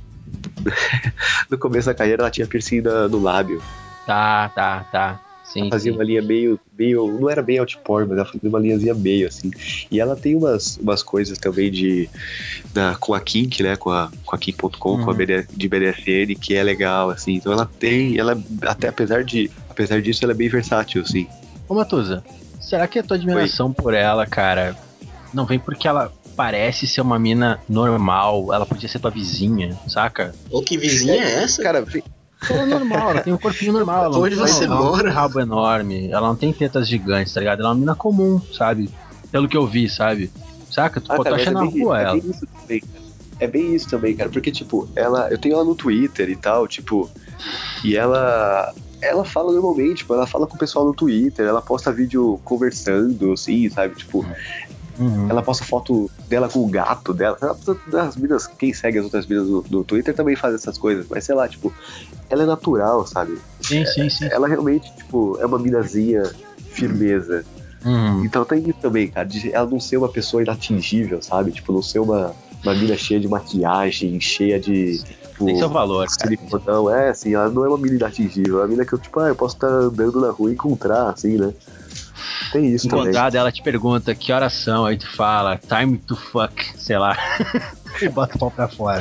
No começo da carreira ela tinha piercing na- no lábio. Tá, tá, tá. Sim, Ela fazia sim. uma linha meio, meio. Não era bem outpour, mas ela fazia uma linhazinha meio, assim. E ela tem umas, umas coisas também de. Da, com a Kink, né? Com a, com a Kink ponto com, Uhum. com a B D, de B D S N, que é legal, assim. Então ela tem. Ela, até apesar de. Apesar disso, ela é bem versátil, assim. Ô, Matusa, será que a tua admiração por ela, cara, não vem porque ela parece ser uma mina normal? Ela podia ser tua vizinha, saca? Ô, que vizinha é essa? Cara, vem- Ela é normal, ela tem um corpinho normal. Ela Onde não, você ela não mora? tem um rabo enorme, ela não tem tetas gigantes, tá ligado? Ela é uma mina comum, sabe? Pelo que eu vi, sabe? Saca? Tu, Ah, pô, tu cara, acha mas na é bem, rua é ela. bem isso também, cara. É bem isso também, cara. Porque, tipo, ela. Eu tenho ela no Twitter e tal, tipo. E ela. Ela fala normalmente, tipo, ela fala com o pessoal no Twitter, ela posta vídeo conversando, assim, sabe? Tipo, Uhum. ela posta foto dela com o gato dela. As minas, quem segue as outras minas no, no Twitter também faz essas coisas, mas sei lá, tipo, ela é natural, sabe? Sim, sim, sim. Ela realmente, tipo, é uma minazinha firmeza. Uhum. Então tem isso também, cara, de ela não ser uma pessoa inatingível, sabe? Tipo, não ser uma, uma mina cheia de maquiagem, cheia de. Tipo, Tem seu valor, cara. siliconão. É, assim, ela não é uma mina inatingível. É uma mina que eu, tipo, ah, eu posso estar andando na rua e encontrar, assim, né? Tem isso Encontrar também. dela te pergunta que horas são, aí tu fala, time to fuck, sei lá. E bota o pau pra fora.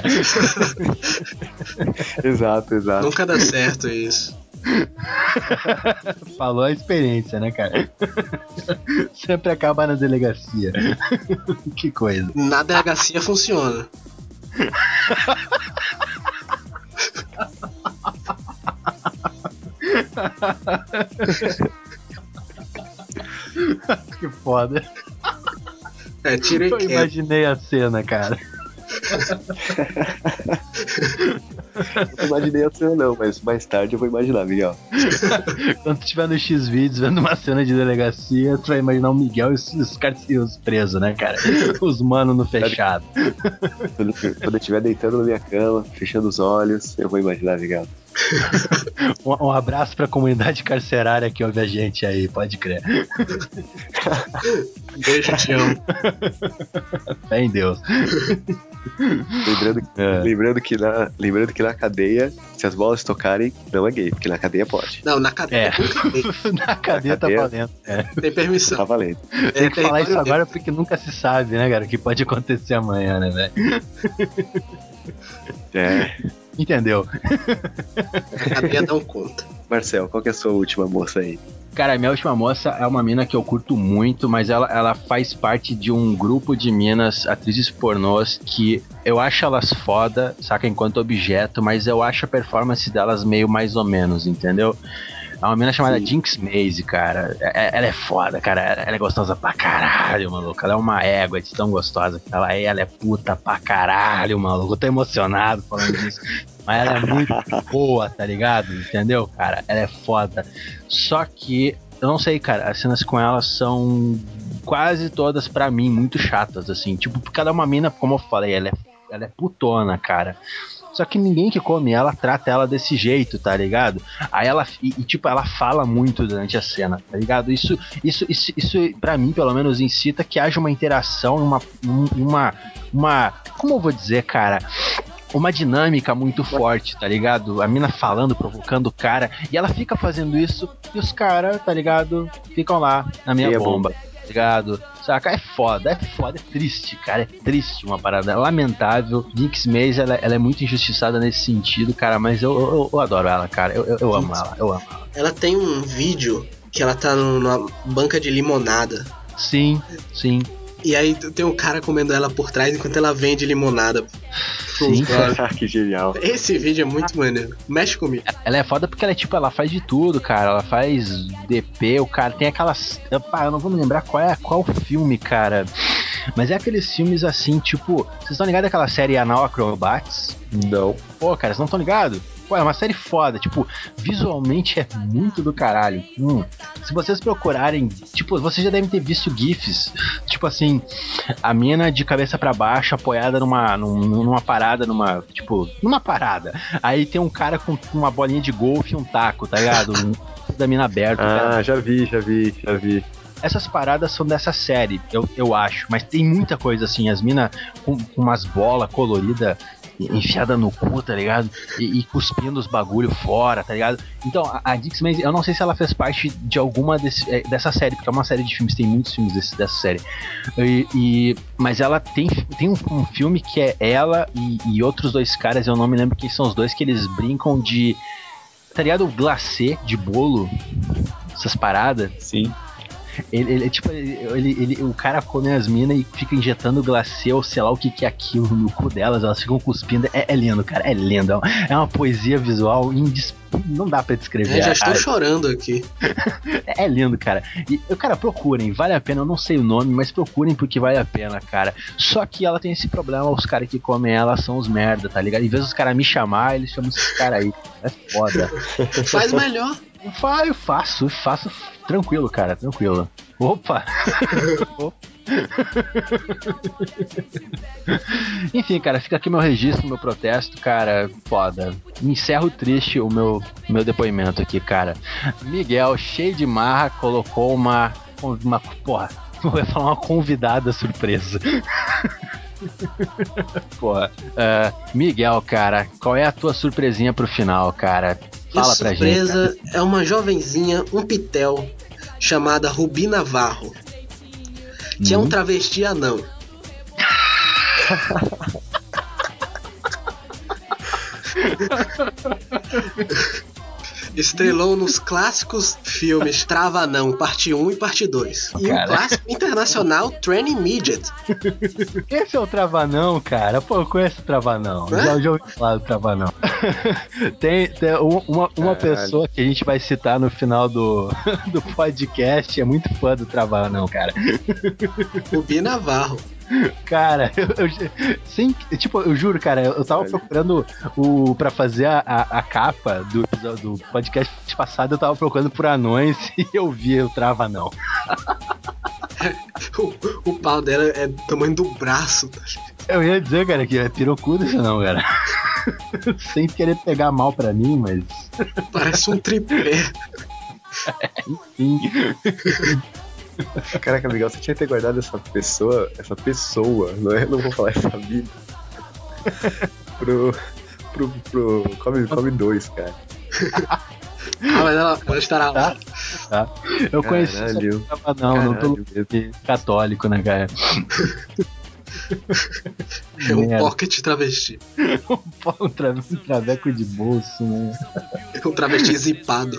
Exato, exato. Nunca dá certo isso. Falou a experiência, né, cara? Sempre acaba na delegacia. Que coisa. Na delegacia funciona. Que foda. É, tira e Eu queda. imaginei a cena, cara. Não imaginei a cena, não, mas mais tarde eu vou imaginar, Miguel. Quando tu estiver no X-Vídeos vendo uma cena de delegacia, tu vai imaginar o Miguel e os, os caras e os presos, né, cara? Os manos no fechado. Quando, quando eu estiver deitando na minha cama, fechando os olhos, eu vou imaginar, Miguel. um, um abraço pra comunidade carcerária que ouve a gente aí, pode crer. Beijo, te amo. Fé em Deus. Lembrando, É. lembrando, que na, lembrando que na cadeia, se as bolas tocarem, não é gay, porque na cadeia pode. Não, na cadeia. É. Nunca tem. Na cadeia Na tá cadeia- valendo. É. Tem permissão. Tá valendo. Tem que É falar isso território agora porque nunca se sabe, né, cara? O que pode acontecer amanhã, né, velho? É. Entendeu? A cadeia dá um conta. Marcel, qual que é a sua última moça aí? Cara, a minha última moça é uma mina que eu curto muito, mas ela, ela faz parte de um grupo de minas, atrizes pornôs, que eu acho elas foda, saca, enquanto objeto, mas eu acho a performance delas meio mais ou menos, entendeu? É uma mina chamada Sim. Jinx Maze, cara. É- ela é foda, cara. Ela é gostosa pra caralho, maluco. Ela é uma égua de tão gostosa que ela é. Ela é puta pra caralho, maluco. Eu tô emocionado falando disso. Mas ela é muito boa, tá ligado? Entendeu, cara? Ela é foda. Só que, eu não sei, cara. As cenas com ela são quase todas, pra mim, muito chatas, assim. Tipo, cada uma mina, como eu falei, ela é, ela é putona, cara. Só que ninguém que come ela trata ela desse jeito, tá ligado? Aí ela, e, e, tipo, ela fala muito durante a cena, tá ligado? Isso, isso, isso, isso pra mim, pelo menos, incita que haja uma interação, uma, um- uma, uma, como eu vou dizer, cara? Uma dinâmica muito forte, tá ligado? A mina falando, provocando o cara, e ela fica fazendo isso, e os caras, tá ligado? Ficam lá na minha E é bomba, tá ligado? Saca? É foda, é foda, é triste, cara, é triste uma parada, é lamentável. Jinx Maze, ela, ela é muito injustiçada nesse sentido, cara, mas eu, eu, eu adoro ela, cara, eu, eu, eu amo ela, eu amo ela. Ela tem um vídeo que ela tá no- numa banca de limonada. Sim, sim, E aí tem um cara comendo ela por trás enquanto ela vende limonada. sim. Que genial. Esse vídeo é muito maneiro. Mexe comigo. Ela é foda porque ela é tipo, ela faz de tudo, cara. Ela faz D P, o cara tem aquelas. Eu, pá, eu não vou me lembrar qual é qual filme, cara. Mas é aqueles filmes assim, tipo. Vocês estão ligados àquela série Anal Acrobats? Não. Pô, cara, vocês não estão ligados? Pô, é uma série foda, tipo, visualmente é muito do caralho. Hum, se vocês procurarem, tipo, vocês já devem ter visto GIFs, tipo assim, a mina de cabeça pra baixo, apoiada numa, num- numa parada, numa, tipo, numa parada. Aí tem um cara com uma bolinha de golfe e um taco, tá ligado? Um da mina aberto, cara. Ah, já vi, já vi, já vi. Essas paradas são dessa série, eu, eu acho, mas tem muita coisa assim, as minas com, com umas bolas coloridas enfiada no cu, tá ligado? E, e cuspindo os bagulho fora, tá ligado? Então, a, a Dix Maze, eu não sei se ela fez parte de alguma desse, é, dessa série, porque é uma série de filmes, tem muitos filmes desse, dessa série. E, e- mas ela tem, tem um, um filme que é ela e, e outros dois caras, eu não me lembro quem são os dois, que eles brincam de, tá ligado? O glacê de bolo, essas paradas. Sim. Ele, ele, tipo, ele, ele, o cara come as minas e fica injetando glacê ou sei lá o que, que é aquilo no cu delas, elas ficam cuspindo. É, é lindo, cara, é lindo. É uma, é uma poesia visual indis, não dá pra descrever. É, já estou a- chorando aqui. É lindo, cara. E, cara, procurem, vale a pena. Eu não sei o nome, mas procurem porque vale a pena, cara. Só que ela tem esse problema, os caras que comem ela são os merda, tá ligado? Em vez dos caras me chamar, eles chamam esses caras aí. É foda. Faz melhor. Fa- Eu faço, eu faço tranquilo, cara, tranquilo. Opa! Opa. Enfim, cara, fica aqui meu registro, meu protesto, cara, foda. Encerro triste o meu, meu depoimento aqui, cara. Miguel, cheio de marra, colocou uma, uma porra, eu ia falar uma convidada surpresa. Porra. É, Miguel, cara, qual é a tua surpresinha pro final, cara? Fala Minha pra gente. surpresa é uma jovenzinha, um pitel, chamada Rubi Navarro, que é um Hum. travesti anão. Estrelou nos clássicos filmes Trava Não, parte um e parte dois. E Cara. o clássico internacional Training Midget. Esse é o Travanão, cara. Pô, eu conheço o Travanão. Hã? Já, já ouvi falar do Travanão. tem tem um- uma, uma Caralho. pessoa que a gente vai citar no final do, do podcast, é muito fã do Travanão, cara. Rubi Navarro. Cara, eu, eu- sem, tipo, eu juro, cara, eu tava Olha. procurando o pra fazer a, a, a capa do, episódio- do podcast passado, eu tava procurando por anões e eu vi o Travanão. O, o pau dela é do tamanho do braço. Eu ia dizer, cara, que é pirocudo isso não, cara. Sem querer pegar mal pra mim, mas. Parece um tripé. Sim. Caraca, Miguel, você tinha que ter guardado essa pessoa, essa pessoa, não é? Não vou falar essa vida. Pro. Pro. pro come, come dois, cara. Ah, mas ela, ela estará lá. Tá. Eu conheci essa Caralho. pessoa, não, não pelo Caralho católico, né, cara? É um Merda. pocket travesti. um, tra- um traveco de bolso, né? É um travesti zipado.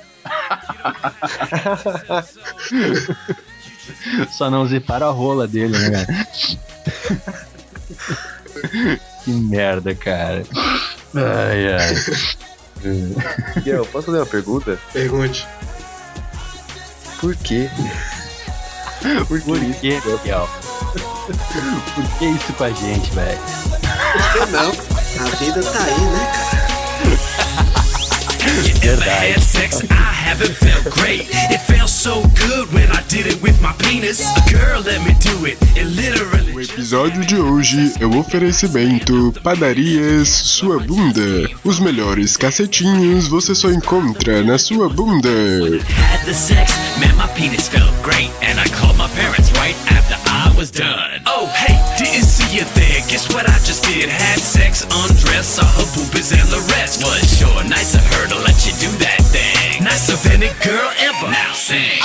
Só não ziparam a rola dele, né, cara? Que merda, cara. Ai, ai. Miguel, posso fazer uma pergunta? Pergunte. Por quê? Por que Por isso? que, Miguel? Por que isso com a gente, velho? Por que não? A vida tá aí, né, cara? Verdade. Had sex, I haven't felt great. It felt so good when I did it with my penis. Girl, let me do it. It literally. O episódio de hoje é o oferecimento Padarias Sua Bunda. Os melhores cacetinhos você só encontra na sua bunda. Had the sex, man, my penis felt great. And I called my parents right after I was done. Oh, hey, didn't see you there. Guess what I just did? Had sex, undressed, saw her boobies and the rest. Was sure nice of her to let you do that thing. Nicer than a girl ever. Now sing.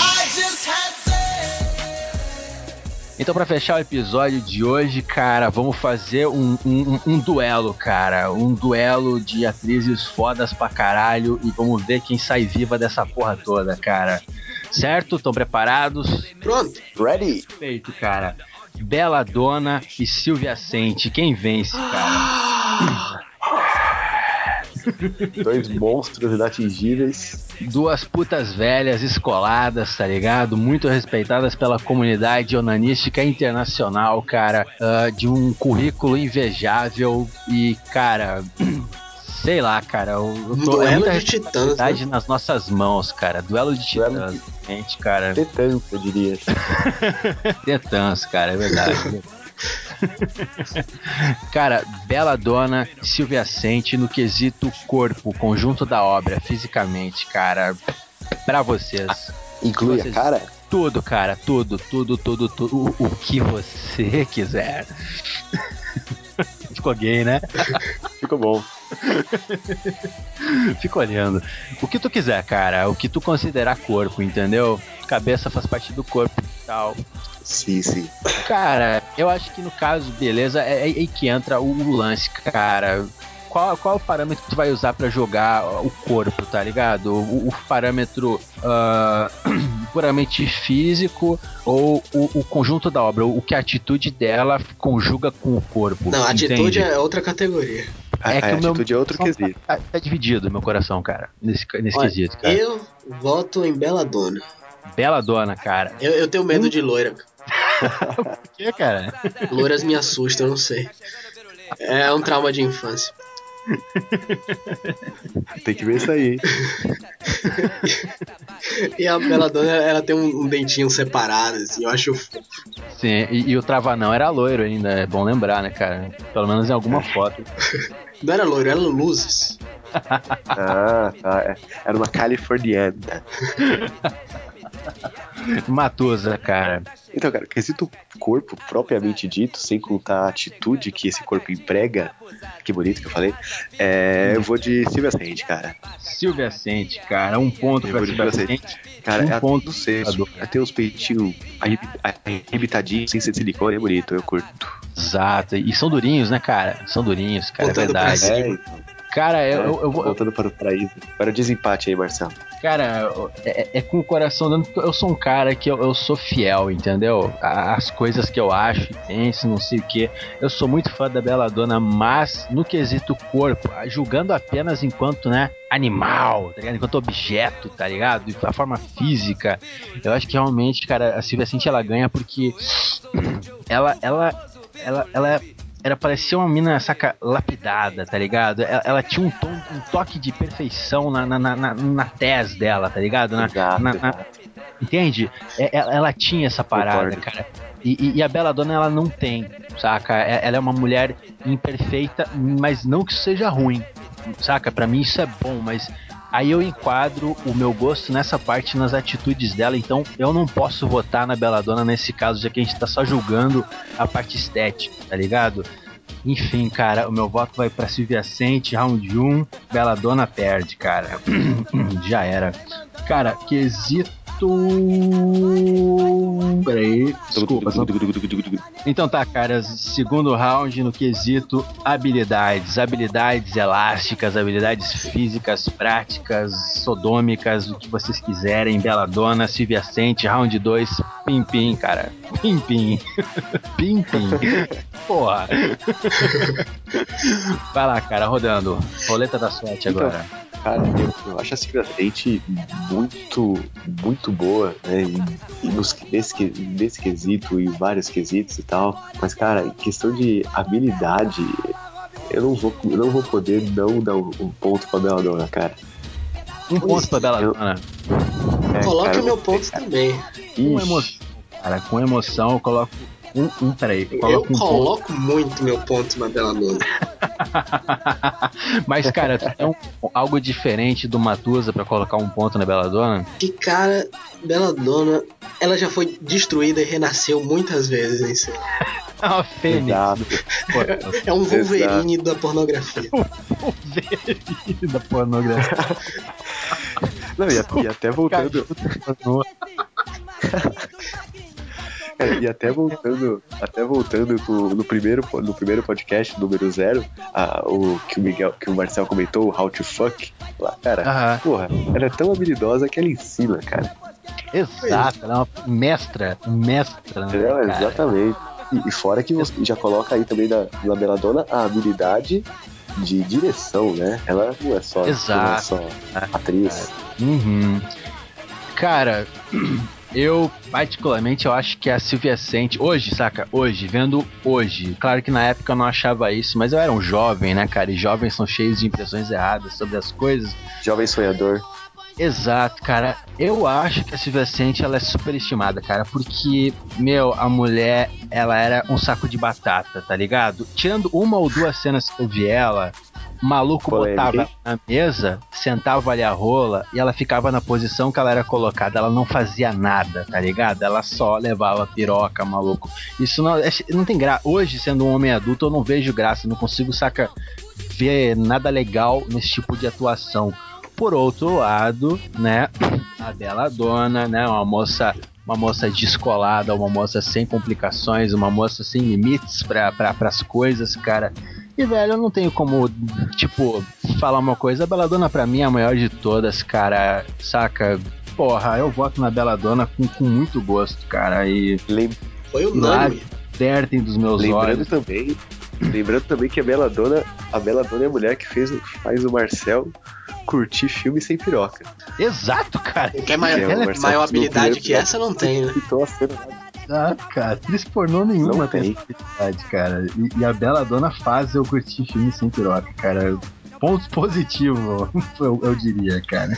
Então, pra fechar o episódio de hoje, cara, vamos fazer um, um, um duelo, cara. Um duelo de atrizes fodas pra caralho e vamos ver quem sai viva dessa porra toda, cara. Certo? Estão preparados? Pronto. Ready? Feito, cara. Bela Dona e Silvia Sente. Quem vence, cara? Dois monstros inatingíveis. Duas putas velhas, escoladas, tá ligado? Muito respeitadas pela comunidade onanística internacional, cara. Uh, de um currículo invejável e, cara... Sei lá, cara. Eu, eu tô, Duelo é muita de titãs, responsabilidade né? nas nossas mãos, cara. Duelo de Duelo titãs, de- realmente, cara. Tetãs, eu diria. Titãs, cara, é verdade. Cara, Bela Dona, Silvia Sente no quesito corpo, conjunto da obra, fisicamente, cara, pra vocês. Inclui Vocês- a cara? Tudo, cara, tudo, tudo, tudo, tudo, o, o que você quiser. Ficou gay, né? Ficou bom. Fica olhando. O que tu quiser, cara, o que tu considerar corpo, entendeu? Cabeça faz parte do corpo e tal. Sim, sim. Cara, eu acho que no caso, beleza, é aí que entra o, o lance, cara. Qual, qual é o parâmetro que tu vai usar pra jogar o corpo, tá ligado? O, o parâmetro uh, puramente físico ou o, o conjunto da obra? O que a atitude dela conjuga com o corpo? Não, a atitude entende? é outra categoria. A, É que a o meu atitude é outro coração quesito. Tá, tá dividido, meu coração, cara, nesse, nesse Olha, quesito, cara. eu voto em Bela Dona. Bela Dona, cara. Eu, eu tenho medo de loira. Por que, cara? Loiras me assustam, eu não sei. É um trauma de infância. Tem que ver isso aí, hein? E a Bela Dona, ela tem um, um dentinho separado, assim, eu acho fofo. Sim, e, e o Travanão era loiro ainda, é bom lembrar, né, cara? Pelo menos em alguma foto. Não era loiro, era luzes. Ah, tá. É- Era uma californiana. Matusa, cara. Então, cara, quesito corpo propriamente dito, sem contar a atitude que esse corpo emprega, que bonito que eu falei, é, eu vou de Silvia Sente, cara. Silvia Sente, cara. Um ponto Eu pra vou de Silvia Silvia Sente. Cara, um ela, ponto. não sei, pra dor. ela tem uns peitinhos arrebi- arrebitadinhos, sem ser de silicone, é bonito, eu curto. Exato. E são durinhos, né, cara? São durinhos, cara, é Voltando pra verdade. cima. É, então. Cara, eu, É, eu, eu vou. voltando para o paraíso. Para o desempate aí, Marcelo. Cara, é, é com o coração dando, porque eu sou um cara que eu, eu sou fiel, entendeu? As coisas que eu acho e penso, não sei o que. Eu sou muito fã da Bela Dona, mas no quesito corpo, julgando apenas enquanto, né, animal, tá ligado? Enquanto objeto, tá ligado? E a forma física, eu acho que realmente, cara, a Silvia Sente ela ganha porque ela, ela, ela, ela Era parecia uma mina, saca, lapidada, tá ligado? Ela, ela tinha um tom, um toque de perfeição na, na, na, na tez dela, tá ligado? Na, Exato, na, na, exato. Entende? É, ela, ela tinha essa parada, Concordo. cara. E, e- e a Belladonna, ela não tem, saca? É- Ela é uma mulher imperfeita, mas não que isso seja ruim, saca? Pra mim isso é bom, mas aí eu enquadro o meu gosto nessa parte, nas atitudes dela, então eu não posso votar na Belladonna nesse caso, já que a gente tá só julgando a parte estética, tá ligado? Enfim, cara, o meu voto vai pra Silvia Sente, round um, Belladonna perde, cara. Já era. Cara, quesito. Peraí, desculpa. Só... Então tá, cara, segundo round no quesito habilidades. Habilidades elásticas, habilidades físicas, práticas, sodômicas, o que vocês quiserem. Belladonna, Silvia Sente, round dois, pim pim, cara. Pim pim. Pim pim. Porra. Vai lá, cara, rodando. Roleta da sorte Então, agora. cara, eu, eu acho a Silvia Sente muito, muito boa, né? E, e nos, nesse, que- nesse quesito e vários quesitos e tal. Mas, cara, em questão de habilidade, eu não vou, eu não vou poder não dar um, um ponto pra Belladonna, cara. Um ponto pra Belladonna. É, Coloca cara, eu meu vou- ponto também. Com Ixi, emoção, cara, com emoção eu coloco um, um peraí, Eu coloco um ponto. coloco muito meu ponto na Belladonna. Mas, cara, tu tem um- algo diferente do Matusa pra colocar um ponto na Belladonna? Que cara, Belladonna, ela já foi destruída e renasceu muitas vezes em si. É uma fênix. exato. É um Wolverine da pornografia. Wolverine da pornografia. Não, e, a- e até voltando. É, e até voltando, até voltando no, no primeiro, no primeiro podcast, número zero, a, o, que, o Miguel, que o Marcel comentou, o How to Fuck, lá, cara, Aham. porra, ela é tão habilidosa que ela ensina, cara. Exato, ela é uma mestra, mestra, né, É, cara? exatamente. E, e fora que você já coloca aí também na, na Belladonna a habilidade de direção, né? Ela não é só, Exato. não é só atriz. Uhum. Cara, eu particularmente eu acho que a Silvia Sente, hoje, saca? Hoje, vendo hoje, claro que na época eu não achava isso, mas eu era um jovem, né, cara? E jovens são cheios de impressões erradas sobre as coisas. Jovem sonhador. Exato, cara. Eu acho que a Silvia Sente, ela é superestimada, cara, porque, meu, a mulher, ela era um saco de batata, tá ligado? Tirando uma ou duas cenas que eu vi ela, o maluco Polêmica, botava hein? na mesa, sentava ali a rola e ela ficava na posição que ela era colocada. Ela não fazia nada, tá ligado? Ela só levava piroca, maluco. Isso não, não tem graça. Hoje, sendo um homem adulto, eu não vejo graça, não consigo, saca, ver nada legal nesse tipo de atuação. Por outro lado, né, a Belladonna, né, uma moça, uma moça descolada, uma moça sem complicações, uma moça sem limites para pra, as coisas, cara. E, velho, eu não tenho como, tipo, falar uma coisa. A Belladonna pra mim é a maior de todas, cara, saca? Porra, eu voto na Belladonna com, com muito gosto, cara, e... Lem- Foi e unânime. dertem dos meus Lembrando olhos. também, lembrando também que a Belladonna, a Belladonna é a mulher que fez, faz o Marcel curtir filme sem piroca. Exato, cara. Que é maior, Que é o ela é Marcel maior que no habilidade primeiro que essa não tem, né? Citou a cena lá. Exato, cara. Atriz pornô nenhuma Não tem tem. essa habilidade, cara. E, e a Belladonna faz eu curtir filme sem piroca, cara. Ponto positivo, eu, eu diria, cara.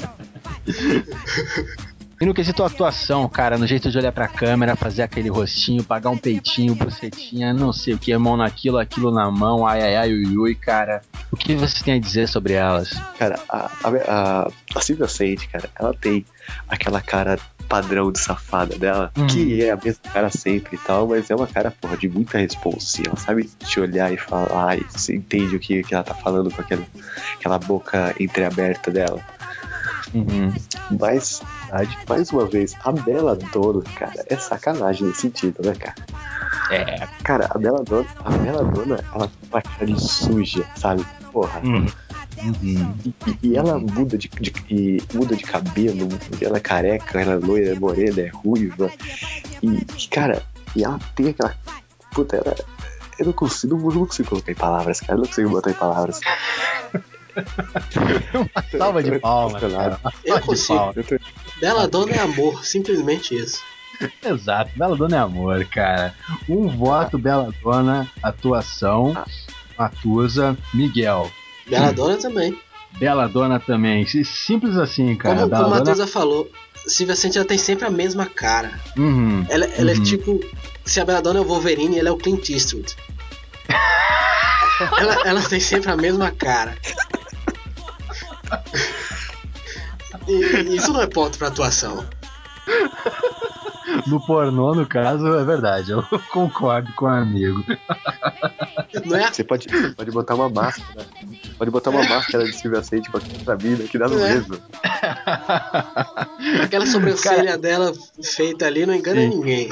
E no quesito atuação, cara, no jeito de olhar pra câmera, fazer aquele rostinho, pagar um peitinho, bucetinha, não sei o que, mão naquilo, aquilo na mão, ai ai ai, ui ui, cara. O que vocês têm a dizer sobre elas? Cara, a, a, a Silvia Sente, cara, ela tem aquela cara padrão de safada dela, Hum. que é a mesma cara sempre e tal, mas é uma cara, porra, de muita responsa. Ela sabe te olhar e falar, e você entende o que, que ela tá falando com aquela, aquela boca entreaberta dela. Uhum. Mas, mais uma vez, a Belladonna, cara, é sacanagem nesse sentido, né, cara? É. Cara, a Belladonna, a Belladonna, ela tem uma cara de suja, sabe? Porra. Uhum. Uhum. E, e- e ela muda de, de- e muda de cabelo, ela é careca, ela é loira, é morena, é ruiva. E, e, cara, e ela tem aquela. Puta, ela. Eu não consigo, não, não consigo colocar em palavras, cara. Eu não consigo botar em palavras. Uma salva de palmas, cara. Uma Eu salva de consigo. palmas. Eu tô- Belladonna é amor, simplesmente isso. Exato, Belladonna é amor, cara. Um voto, Belladonna, atuação, Matusa, Miguel. Belladonna também. Belladonna também. Simples assim, cara. Como, como a Belladonna... Matusa falou, Silvia Sente, ela tem sempre a mesma cara. Uhum, Ela, ela uhum. é tipo... Se a Belladonna é o Wolverine, ela é o Clint Eastwood. ela, ela tem sempre a mesma cara. E isso não é ponto pra atuação. No pornô, no caso, é verdade. Eu concordo com o amigo. Não é? Você pode, pode botar uma máscara. Pode botar uma máscara de Silvia Sente com a mina que dá no É. mesmo. Aquela sobrancelha Cara, dela feita ali não engana sim. ninguém.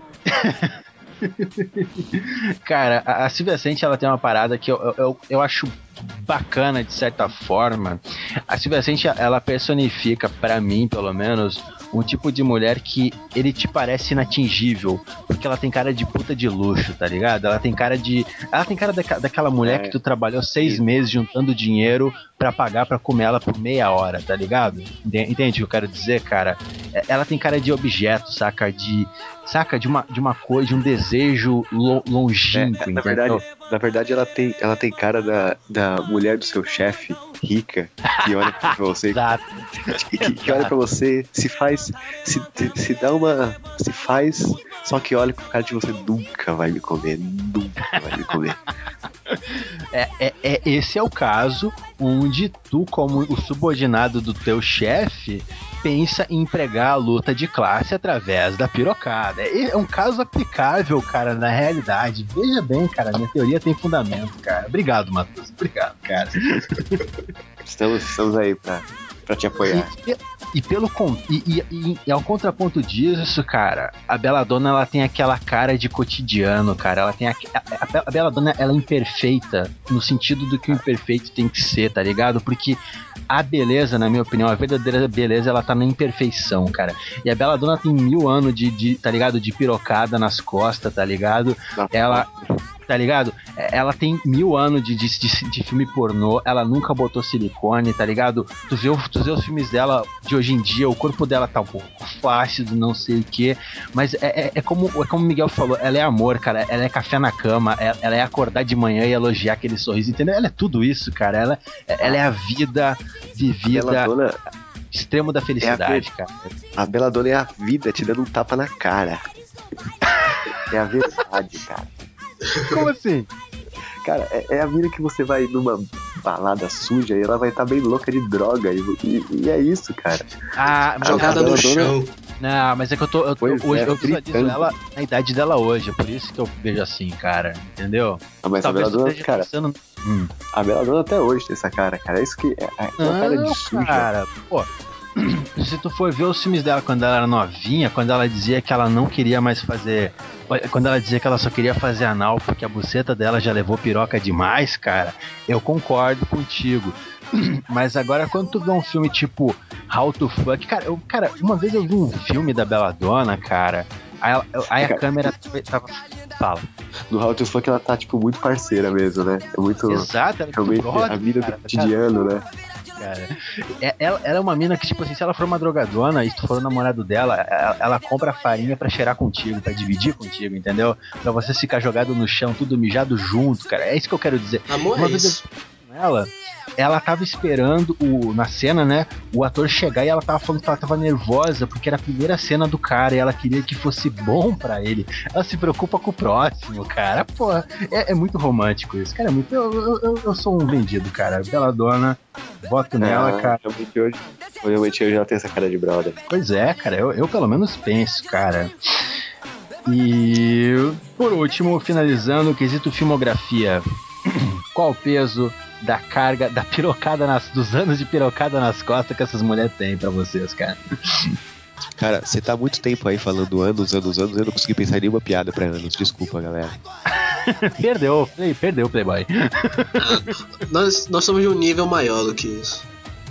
Cara, a, a Silvia Sente, ela tem uma parada que eu, eu, eu acho bacana de certa forma. A Silvia Sente, ela personifica, pra mim, pelo menos, um tipo de mulher que ele te parece inatingível, porque ela tem cara de puta de luxo, tá ligado? Ela tem cara de... Ela tem cara daquela, daquela mulher É. que tu trabalhou seis meses juntando dinheiro pra pagar pra comer ela por meia hora, tá ligado? Entende o que eu quero dizer, cara? Ela tem cara de objeto, saca? De... Saca? De uma, de uma coisa, de um desejo lo, longínquo, É, na, entendeu? verdade, na verdade, ela tem, ela tem cara da, da mulher do seu chefe, rica, que olha pra você, Exato. que, que, que olha pra você, se faz, se, se dá uma, se faz, só que olha com cara de você, nunca vai me comer, nunca vai me comer. É, é, é, esse é o caso onde tu, como o subordinado do teu chefe, pensa em empregar a luta de classe através da pirocada. É, é um caso aplicável, cara, na realidade. Veja bem, cara, minha teoria tem fundamento, cara. Obrigado, Matheus. Obrigado, cara. Estamos, estamos aí pra, pra te apoiar. E, e pelo e, e, e, e ao contraponto disso, cara, a Belladonna, ela tem aquela cara de cotidiano, cara. Ela tem a, a, a Belladonna, ela é imperfeita no sentido do que o imperfeito tem que ser, tá ligado? Porque a beleza, na minha opinião, a verdadeira beleza, ela tá na imperfeição, cara. E a Belladonna tem mil anos de, de tá ligado? De pirocada nas costas, tá ligado? Ela... Tá ligado? Ela tem mil anos de, de, de, de filme pornô, ela nunca botou silicone, tá ligado? Tu vê, tu vê os filmes dela de hoje em dia, o corpo dela tá um pouco flácido, não sei o que, mas é, é, é, como, é como o Miguel falou, ela é amor, cara, ela é café na cama, ela, ela é acordar de manhã e elogiar aquele sorriso, entendeu? Ela é tudo isso, cara, ela, ela é a vida vivida, Belladonna extremo da felicidade, é a, cara. A Belladonna é a vida te dando um tapa na cara. É a verdade, cara. Como assim? Cara, é, é a mina que você vai numa balada suja e ela vai estar tá bem louca de droga. E, e, e é isso, cara. Ah, mas jogada no chão. Não, mas é que eu tô. Eu, eu, hoje é, eu visualizo ela na idade dela hoje. É por isso que eu vejo assim, cara. Entendeu? Ah, mas Talvez a Belladonna, esteja cara. Pensando... Hum. A Belladonna até hoje tem essa cara, cara. É isso que. É, é uma Não, cara de suja. Cara, pô. Se tu for ver os filmes dela quando ela era novinha, quando ela dizia que ela não queria mais fazer. Quando ela dizia que ela só queria fazer anal porque a buceta dela já levou piroca demais, cara, eu concordo contigo. Mas agora quando tu vê um filme tipo How to Fuck, cara, eu, cara, uma vez eu vi um filme da Belladonna, cara, aí, ela, aí a cara, câmera tava. Fala. No How to Fuck ela tá, tipo, muito parceira mesmo, né? É muito. Exato, ela é realmente muito brother, a vida cara, do cotidiano, né? Cara. Ela, ela é uma mina que, tipo assim, se ela for uma drogadona e tu for o namorado dela, ela, ela compra farinha pra cheirar contigo, pra dividir contigo, entendeu? Pra você ficar jogado no chão, tudo mijado junto, cara. É isso que eu quero dizer. Amor, uma é vez isso. eu com ela, ela tava esperando o, na cena, né, o ator chegar e ela tava falando que ela tava nervosa porque era a primeira cena do cara e ela queria que fosse bom pra ele. Ela se preocupa com o próximo, cara. Pô, é, é muito romântico isso. Cara, é muito. Eu, eu, eu sou um vendido, cara. Belladonna, voto nela, Ah, cara. Realmente hoje, realmente hoje ela tem essa cara de brother. Pois é, cara. Eu, eu pelo menos penso, cara. E por último, finalizando o quesito filmografia. Qual o peso da carga, da pirocada nas, dos anos de pirocada nas costas que essas mulheres têm pra vocês, cara? Cara, você tá há muito tempo aí falando anos, anos, anos, eu não consegui pensar em nenhuma piada pra anos. Desculpa, galera. Perdeu, perdeu o Playboy. Ah, nós, nós somos de um nível maior do que isso.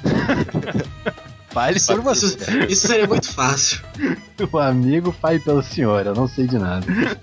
Fale por você. Isso, isso seria muito fácil. O amigo fale pelo senhor, eu não sei de nada.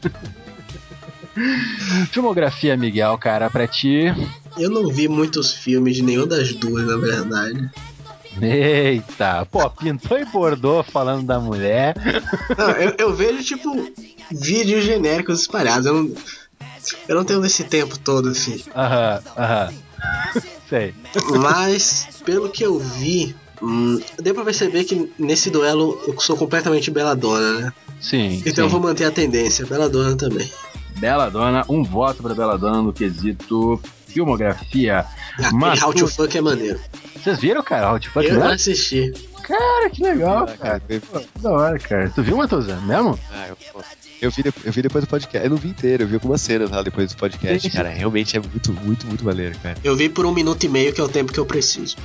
Filmografia, Miguel, cara, pra ti. Eu não vi muitos filmes de nenhuma das duas, na verdade. Eita, pô, pintou e bordou falando da mulher. Não, eu, eu vejo, tipo, vídeos genéricos espalhados. Eu não, eu não tenho esse tempo todo, assim. Aham, aham. Sei. Mas, pelo que eu vi, Hum, deu pra perceber que nesse duelo eu sou completamente Belladonna, né? Sim. Então sim. eu vou manter a tendência, Belladonna também. Belladonna, um voto pra Belladonna no quesito filmografia. Ah, Matu... e How to Fuck é maneiro. Vocês viram, cara? How to Fuck Eu mesmo? assisti. Cara, que legal, Ah, cara. eu- Pô, que da hora, cara. Tu viu, Matuza? Mesmo? Ah, eu, eu, vi, de- eu vi depois do podcast. Eu não vi inteiro, eu vi algumas cenas lá depois do podcast. Sim, sim. Cara, realmente é muito, muito, muito maneiro, cara. Eu vi por um minuto e meio, que é o tempo que eu preciso.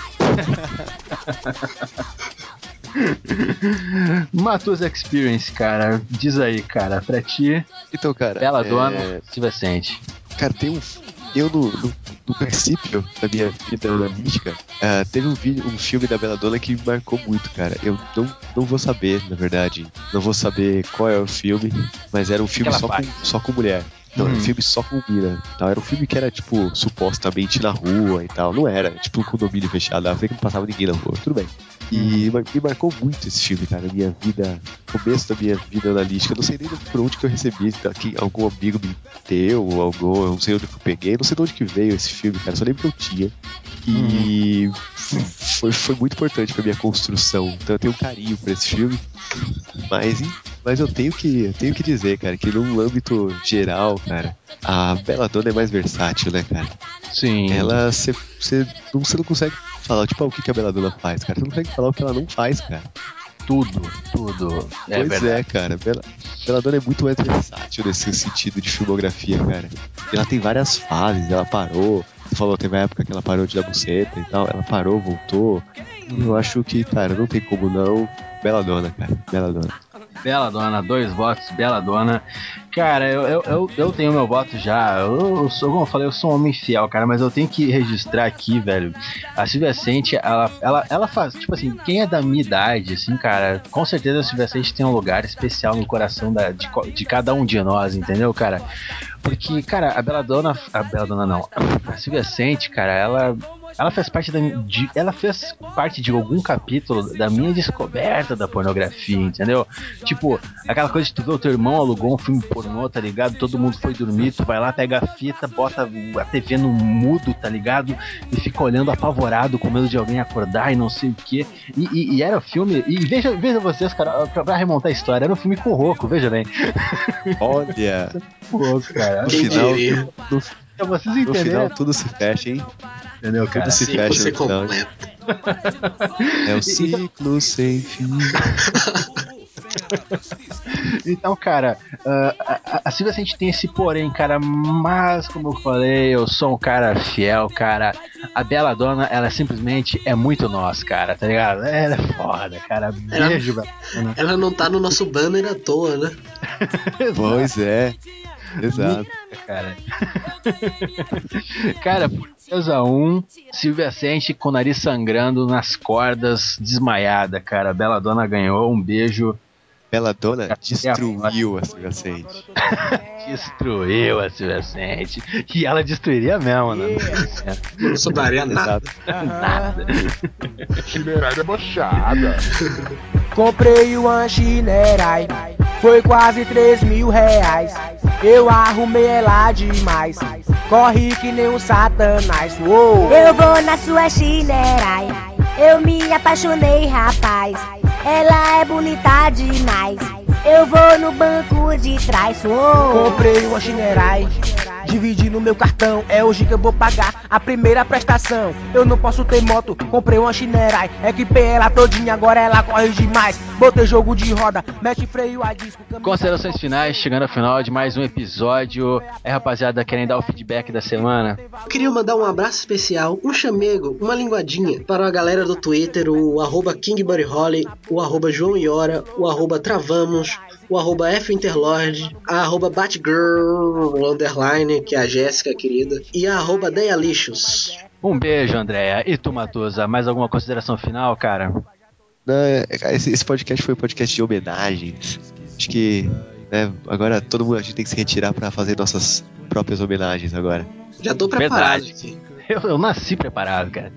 Matuza Experience, cara. Diz aí, cara. Pra ti, Então, cara. Belladonna, é... se Vicente. Cara, tem um. Eu, no, no, no princípio da minha vida analítica, uh, teve um, vídeo, um filme da Belladonna que me marcou muito, cara. Eu não, não vou saber, na verdade. Não vou saber qual é o filme, mas era um filme só com, só com mulher. Não, era um Hum. filme só com mina. Tal. Era um filme que era, tipo, supostamente na rua e tal. Não era, tipo um condomínio fechado. Eu falei que não passava ninguém na rua. Tudo bem. E Hum. me marcou muito esse filme, cara. Minha vida, começo da minha vida analítica. Eu não sei nem por onde que eu recebi. Aqui, algum amigo me deu, ou algum, eu não sei onde que eu peguei. Não sei de onde que veio esse filme, cara. Só lembro que eu tinha. E Uhum. foi, foi muito importante pra minha construção. Então eu tenho um carinho por esse filme. Mas, mas eu tenho que, eu tenho que dizer, cara, que num âmbito geral, cara, a Belladonna é mais versátil, né, cara? Sim. Ela, você não, cê não consegue falar, tipo, ah, o que, que a Belladonna faz, cara? Você não consegue falar o que ela não faz, cara. Tudo, tudo. É pois verdade. é, cara. Bela, Belladonna é muito mais versátil nesse sentido de filmografia, cara. E ela tem várias fases, ela parou. Você falou, teve uma época que ela parou de dar buceta e tal. Ela parou, voltou. E eu acho que, cara, não tem como não. Belladonna, cara. Belladonna. Belladonna, dois votos, Belladonna. Cara, eu, eu, eu, eu tenho meu voto já. Eu, eu sou, como eu falei, eu sou um homem fiel, cara, mas eu tenho que registrar aqui, velho. A Silvia Sente, ela, ela, ela faz, tipo assim, quem é da minha idade, assim, cara, com certeza a Silvia Sente tem um lugar especial no coração da, de, de cada um de nós, entendeu, cara? Porque, cara, a Belladonna, a Belladonna não, a Silvia Sente, cara, ela. Ela fez parte da de, ela fez parte de algum capítulo da minha descoberta da pornografia, entendeu? Tipo, aquela coisa de tu ver o teu irmão alugou um filme pornô, tá ligado? Todo mundo foi dormir, tu vai lá, pega a fita, bota a T V no mudo, tá ligado? E fica olhando apavorado, com medo de alguém acordar e não sei o quê. E, e, e era o filme, e veja, veja vocês, cara, pra, pra remontar a história, era um filme com o Rocco, veja bem. Olha! Com o Rocco, cara. No final, no, pra vocês no entenderem. final tudo se fecha, hein? Entendeu, cara? Tudo se Ciclo fecha se no final. completa. É o ciclo sem fim. Então, cara, uh, a, a Silvia Sente tem esse porém, cara, mas, como eu falei, eu sou um cara fiel, cara. A Belladonna, ela simplesmente é muito nós, cara, tá ligado? Ela é foda, cara. Beijo, ela, ela não tá no nosso banner à toa, né? Pois é. Exato. Cara, cara, por três a um, Silvia Sente com o nariz sangrando nas cordas, desmaiada, cara. Belladonna ganhou, um beijo. Belladonna destruiu a Silvia Sente. Destruiu a Silvia Sente. E ela destruiria mesmo, né? Não sobraria nada. Nada. Chinerai debochada. Comprei uma Chinerai, foi quase três mil reais. Eu arrumei ela demais, corre que nem um satanás. Uou. Eu vou na sua Chinerai, eu me apaixonei, rapaz. Ela é bonita demais, eu vou no banco de trás. Uou. Comprei uma Chinerai, dividi no meu cartão, é hoje que eu vou pagar a primeira prestação. Eu não posso ter moto, comprei uma Chinerai, equipei ela todinha, agora ela corre demais. Botei jogo de roda, mete freio a disco. Considerações finais, chegando ao final de mais um episódio. É, rapaziada, querem dar o feedback da semana? Eu queria mandar um abraço especial, um chamego, uma linguadinha para a galera do Twitter, o arroba KingBuddyHolly, o arroba João Iora, o arroba Travamos, o arroba Finterlord, a arroba Batgirl, underline, que é a Jéssica querida, e a arroba Dealicious. Um beijo, Andréia. E tu, Matuza, mais alguma consideração final, cara? Não, esse, esse podcast foi um podcast de homenagens. Acho que, né, agora todo mundo, a gente tem que se retirar pra fazer nossas próprias homenagens agora. Já tô preparado Verdade. aqui. Eu, eu nasci preparado, cara.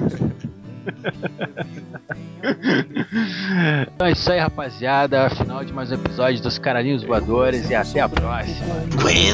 Então é isso aí, rapaziada. Final de mais um episódio dos Caralhinhos Voadores e até a próxima.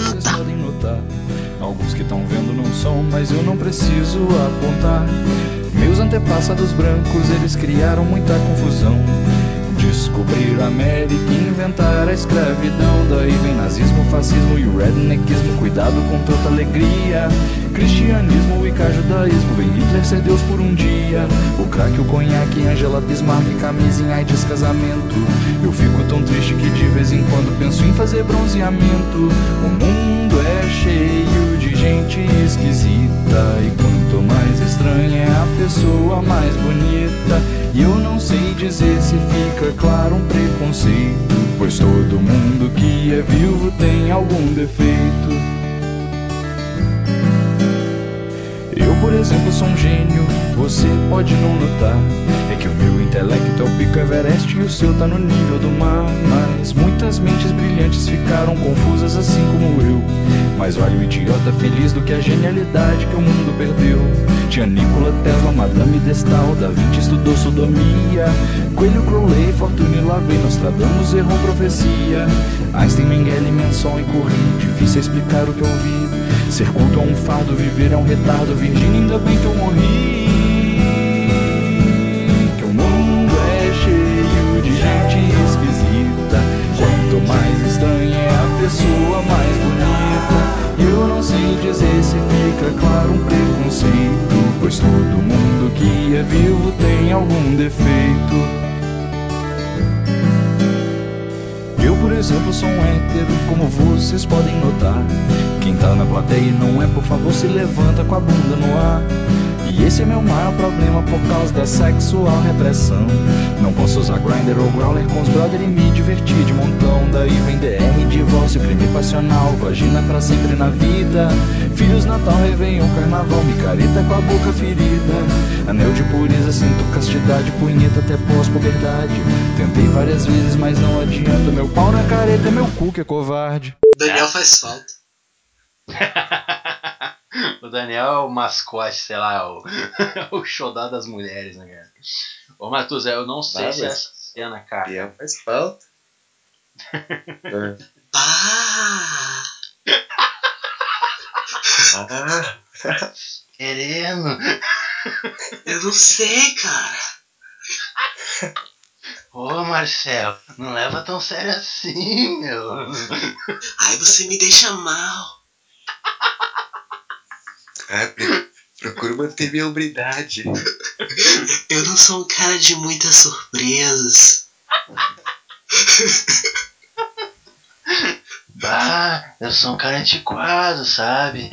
Aguenta! Alguns que estão vendo não são, mas eu não preciso apontar. Meus antepassados brancos, eles criaram muita confusão. Descobrir a América, inventar a escravidão. Daí vem nazismo, fascismo e o redneckismo. Cuidado com tanta alegria. Cristianismo e judaísmo. Vem Hitler ser Deus por um dia. O crack, o conhaque, Angela Bismarck, camisa em AIDS, casamento. Eu fico tão triste que de vez em quando penso em fazer bronzeamento. O mundo é cheio de gente esquisita, e quanto mais estranha é a pessoa, mais bonita. E eu não sei dizer se fica claro um preconceito, pois todo mundo que é vivo tem algum defeito. Eu, por exemplo, sou um gênio, você pode não notar. É que o meu intelecto é o pico Everest e o seu tá no nível do mar. Mas muitas mentes brilhantes ficaram confusas assim como eu. Mais vale o idiota feliz do que a genialidade que o mundo perdeu. Tinha Nikola Tesla, Madame de Stael, Da Vinci estudou sodomia. Coelho, Crowley, Fortuny, Lavey, Nostradamus errou profecia. Einstein, Mengele, Manson e Curie, difícil explicar o que eu vi. Ser culto é um fardo, viver é um retardo. Virgínia, ainda bem que eu morri. Que o mundo é cheio de gente esquisita. Quanto mais estranha é a pessoa, mais bonita. Eu não sei dizer se fica claro um preconceito, pois todo mundo que é vivo tem algum defeito. Eu, por exemplo, sou um hétero, como vocês podem notar. Quem tá na plateia e não é, por favor, se levanta com a bunda no ar. E esse é meu maior problema por causa da sexual repressão. Não posso usar Grindr ou Growler com os brother e me divertir de montão. Daí vem D R, divórcio, crime passional, vagina pra sempre na vida. Filhos, Natal, Réveillon, Carnaval, micareta com a boca ferida. Anel de pureza, sinto castidade, punheta até pós-puberdade. Tentei várias vezes, mas não adianta. Meu pau na careta é meu cu que é covarde. Daniel faz falta. O Daniel é o mascote, sei lá, o, o xodó das mulheres, né, cara? Ô, Matuza, eu não sei Ah, se mas- essa cena, cara. Daniel faz falta. É. Ah! Ah, Querendo. Eu não sei, cara. Ô, Marcelo, não leva tão sério assim, meu. Ai, você me deixa mal. é, pre- procuro manter minha hombridade. Eu não sou um cara de muitas surpresas. Bah, eu sou um cara antiquado, sabe?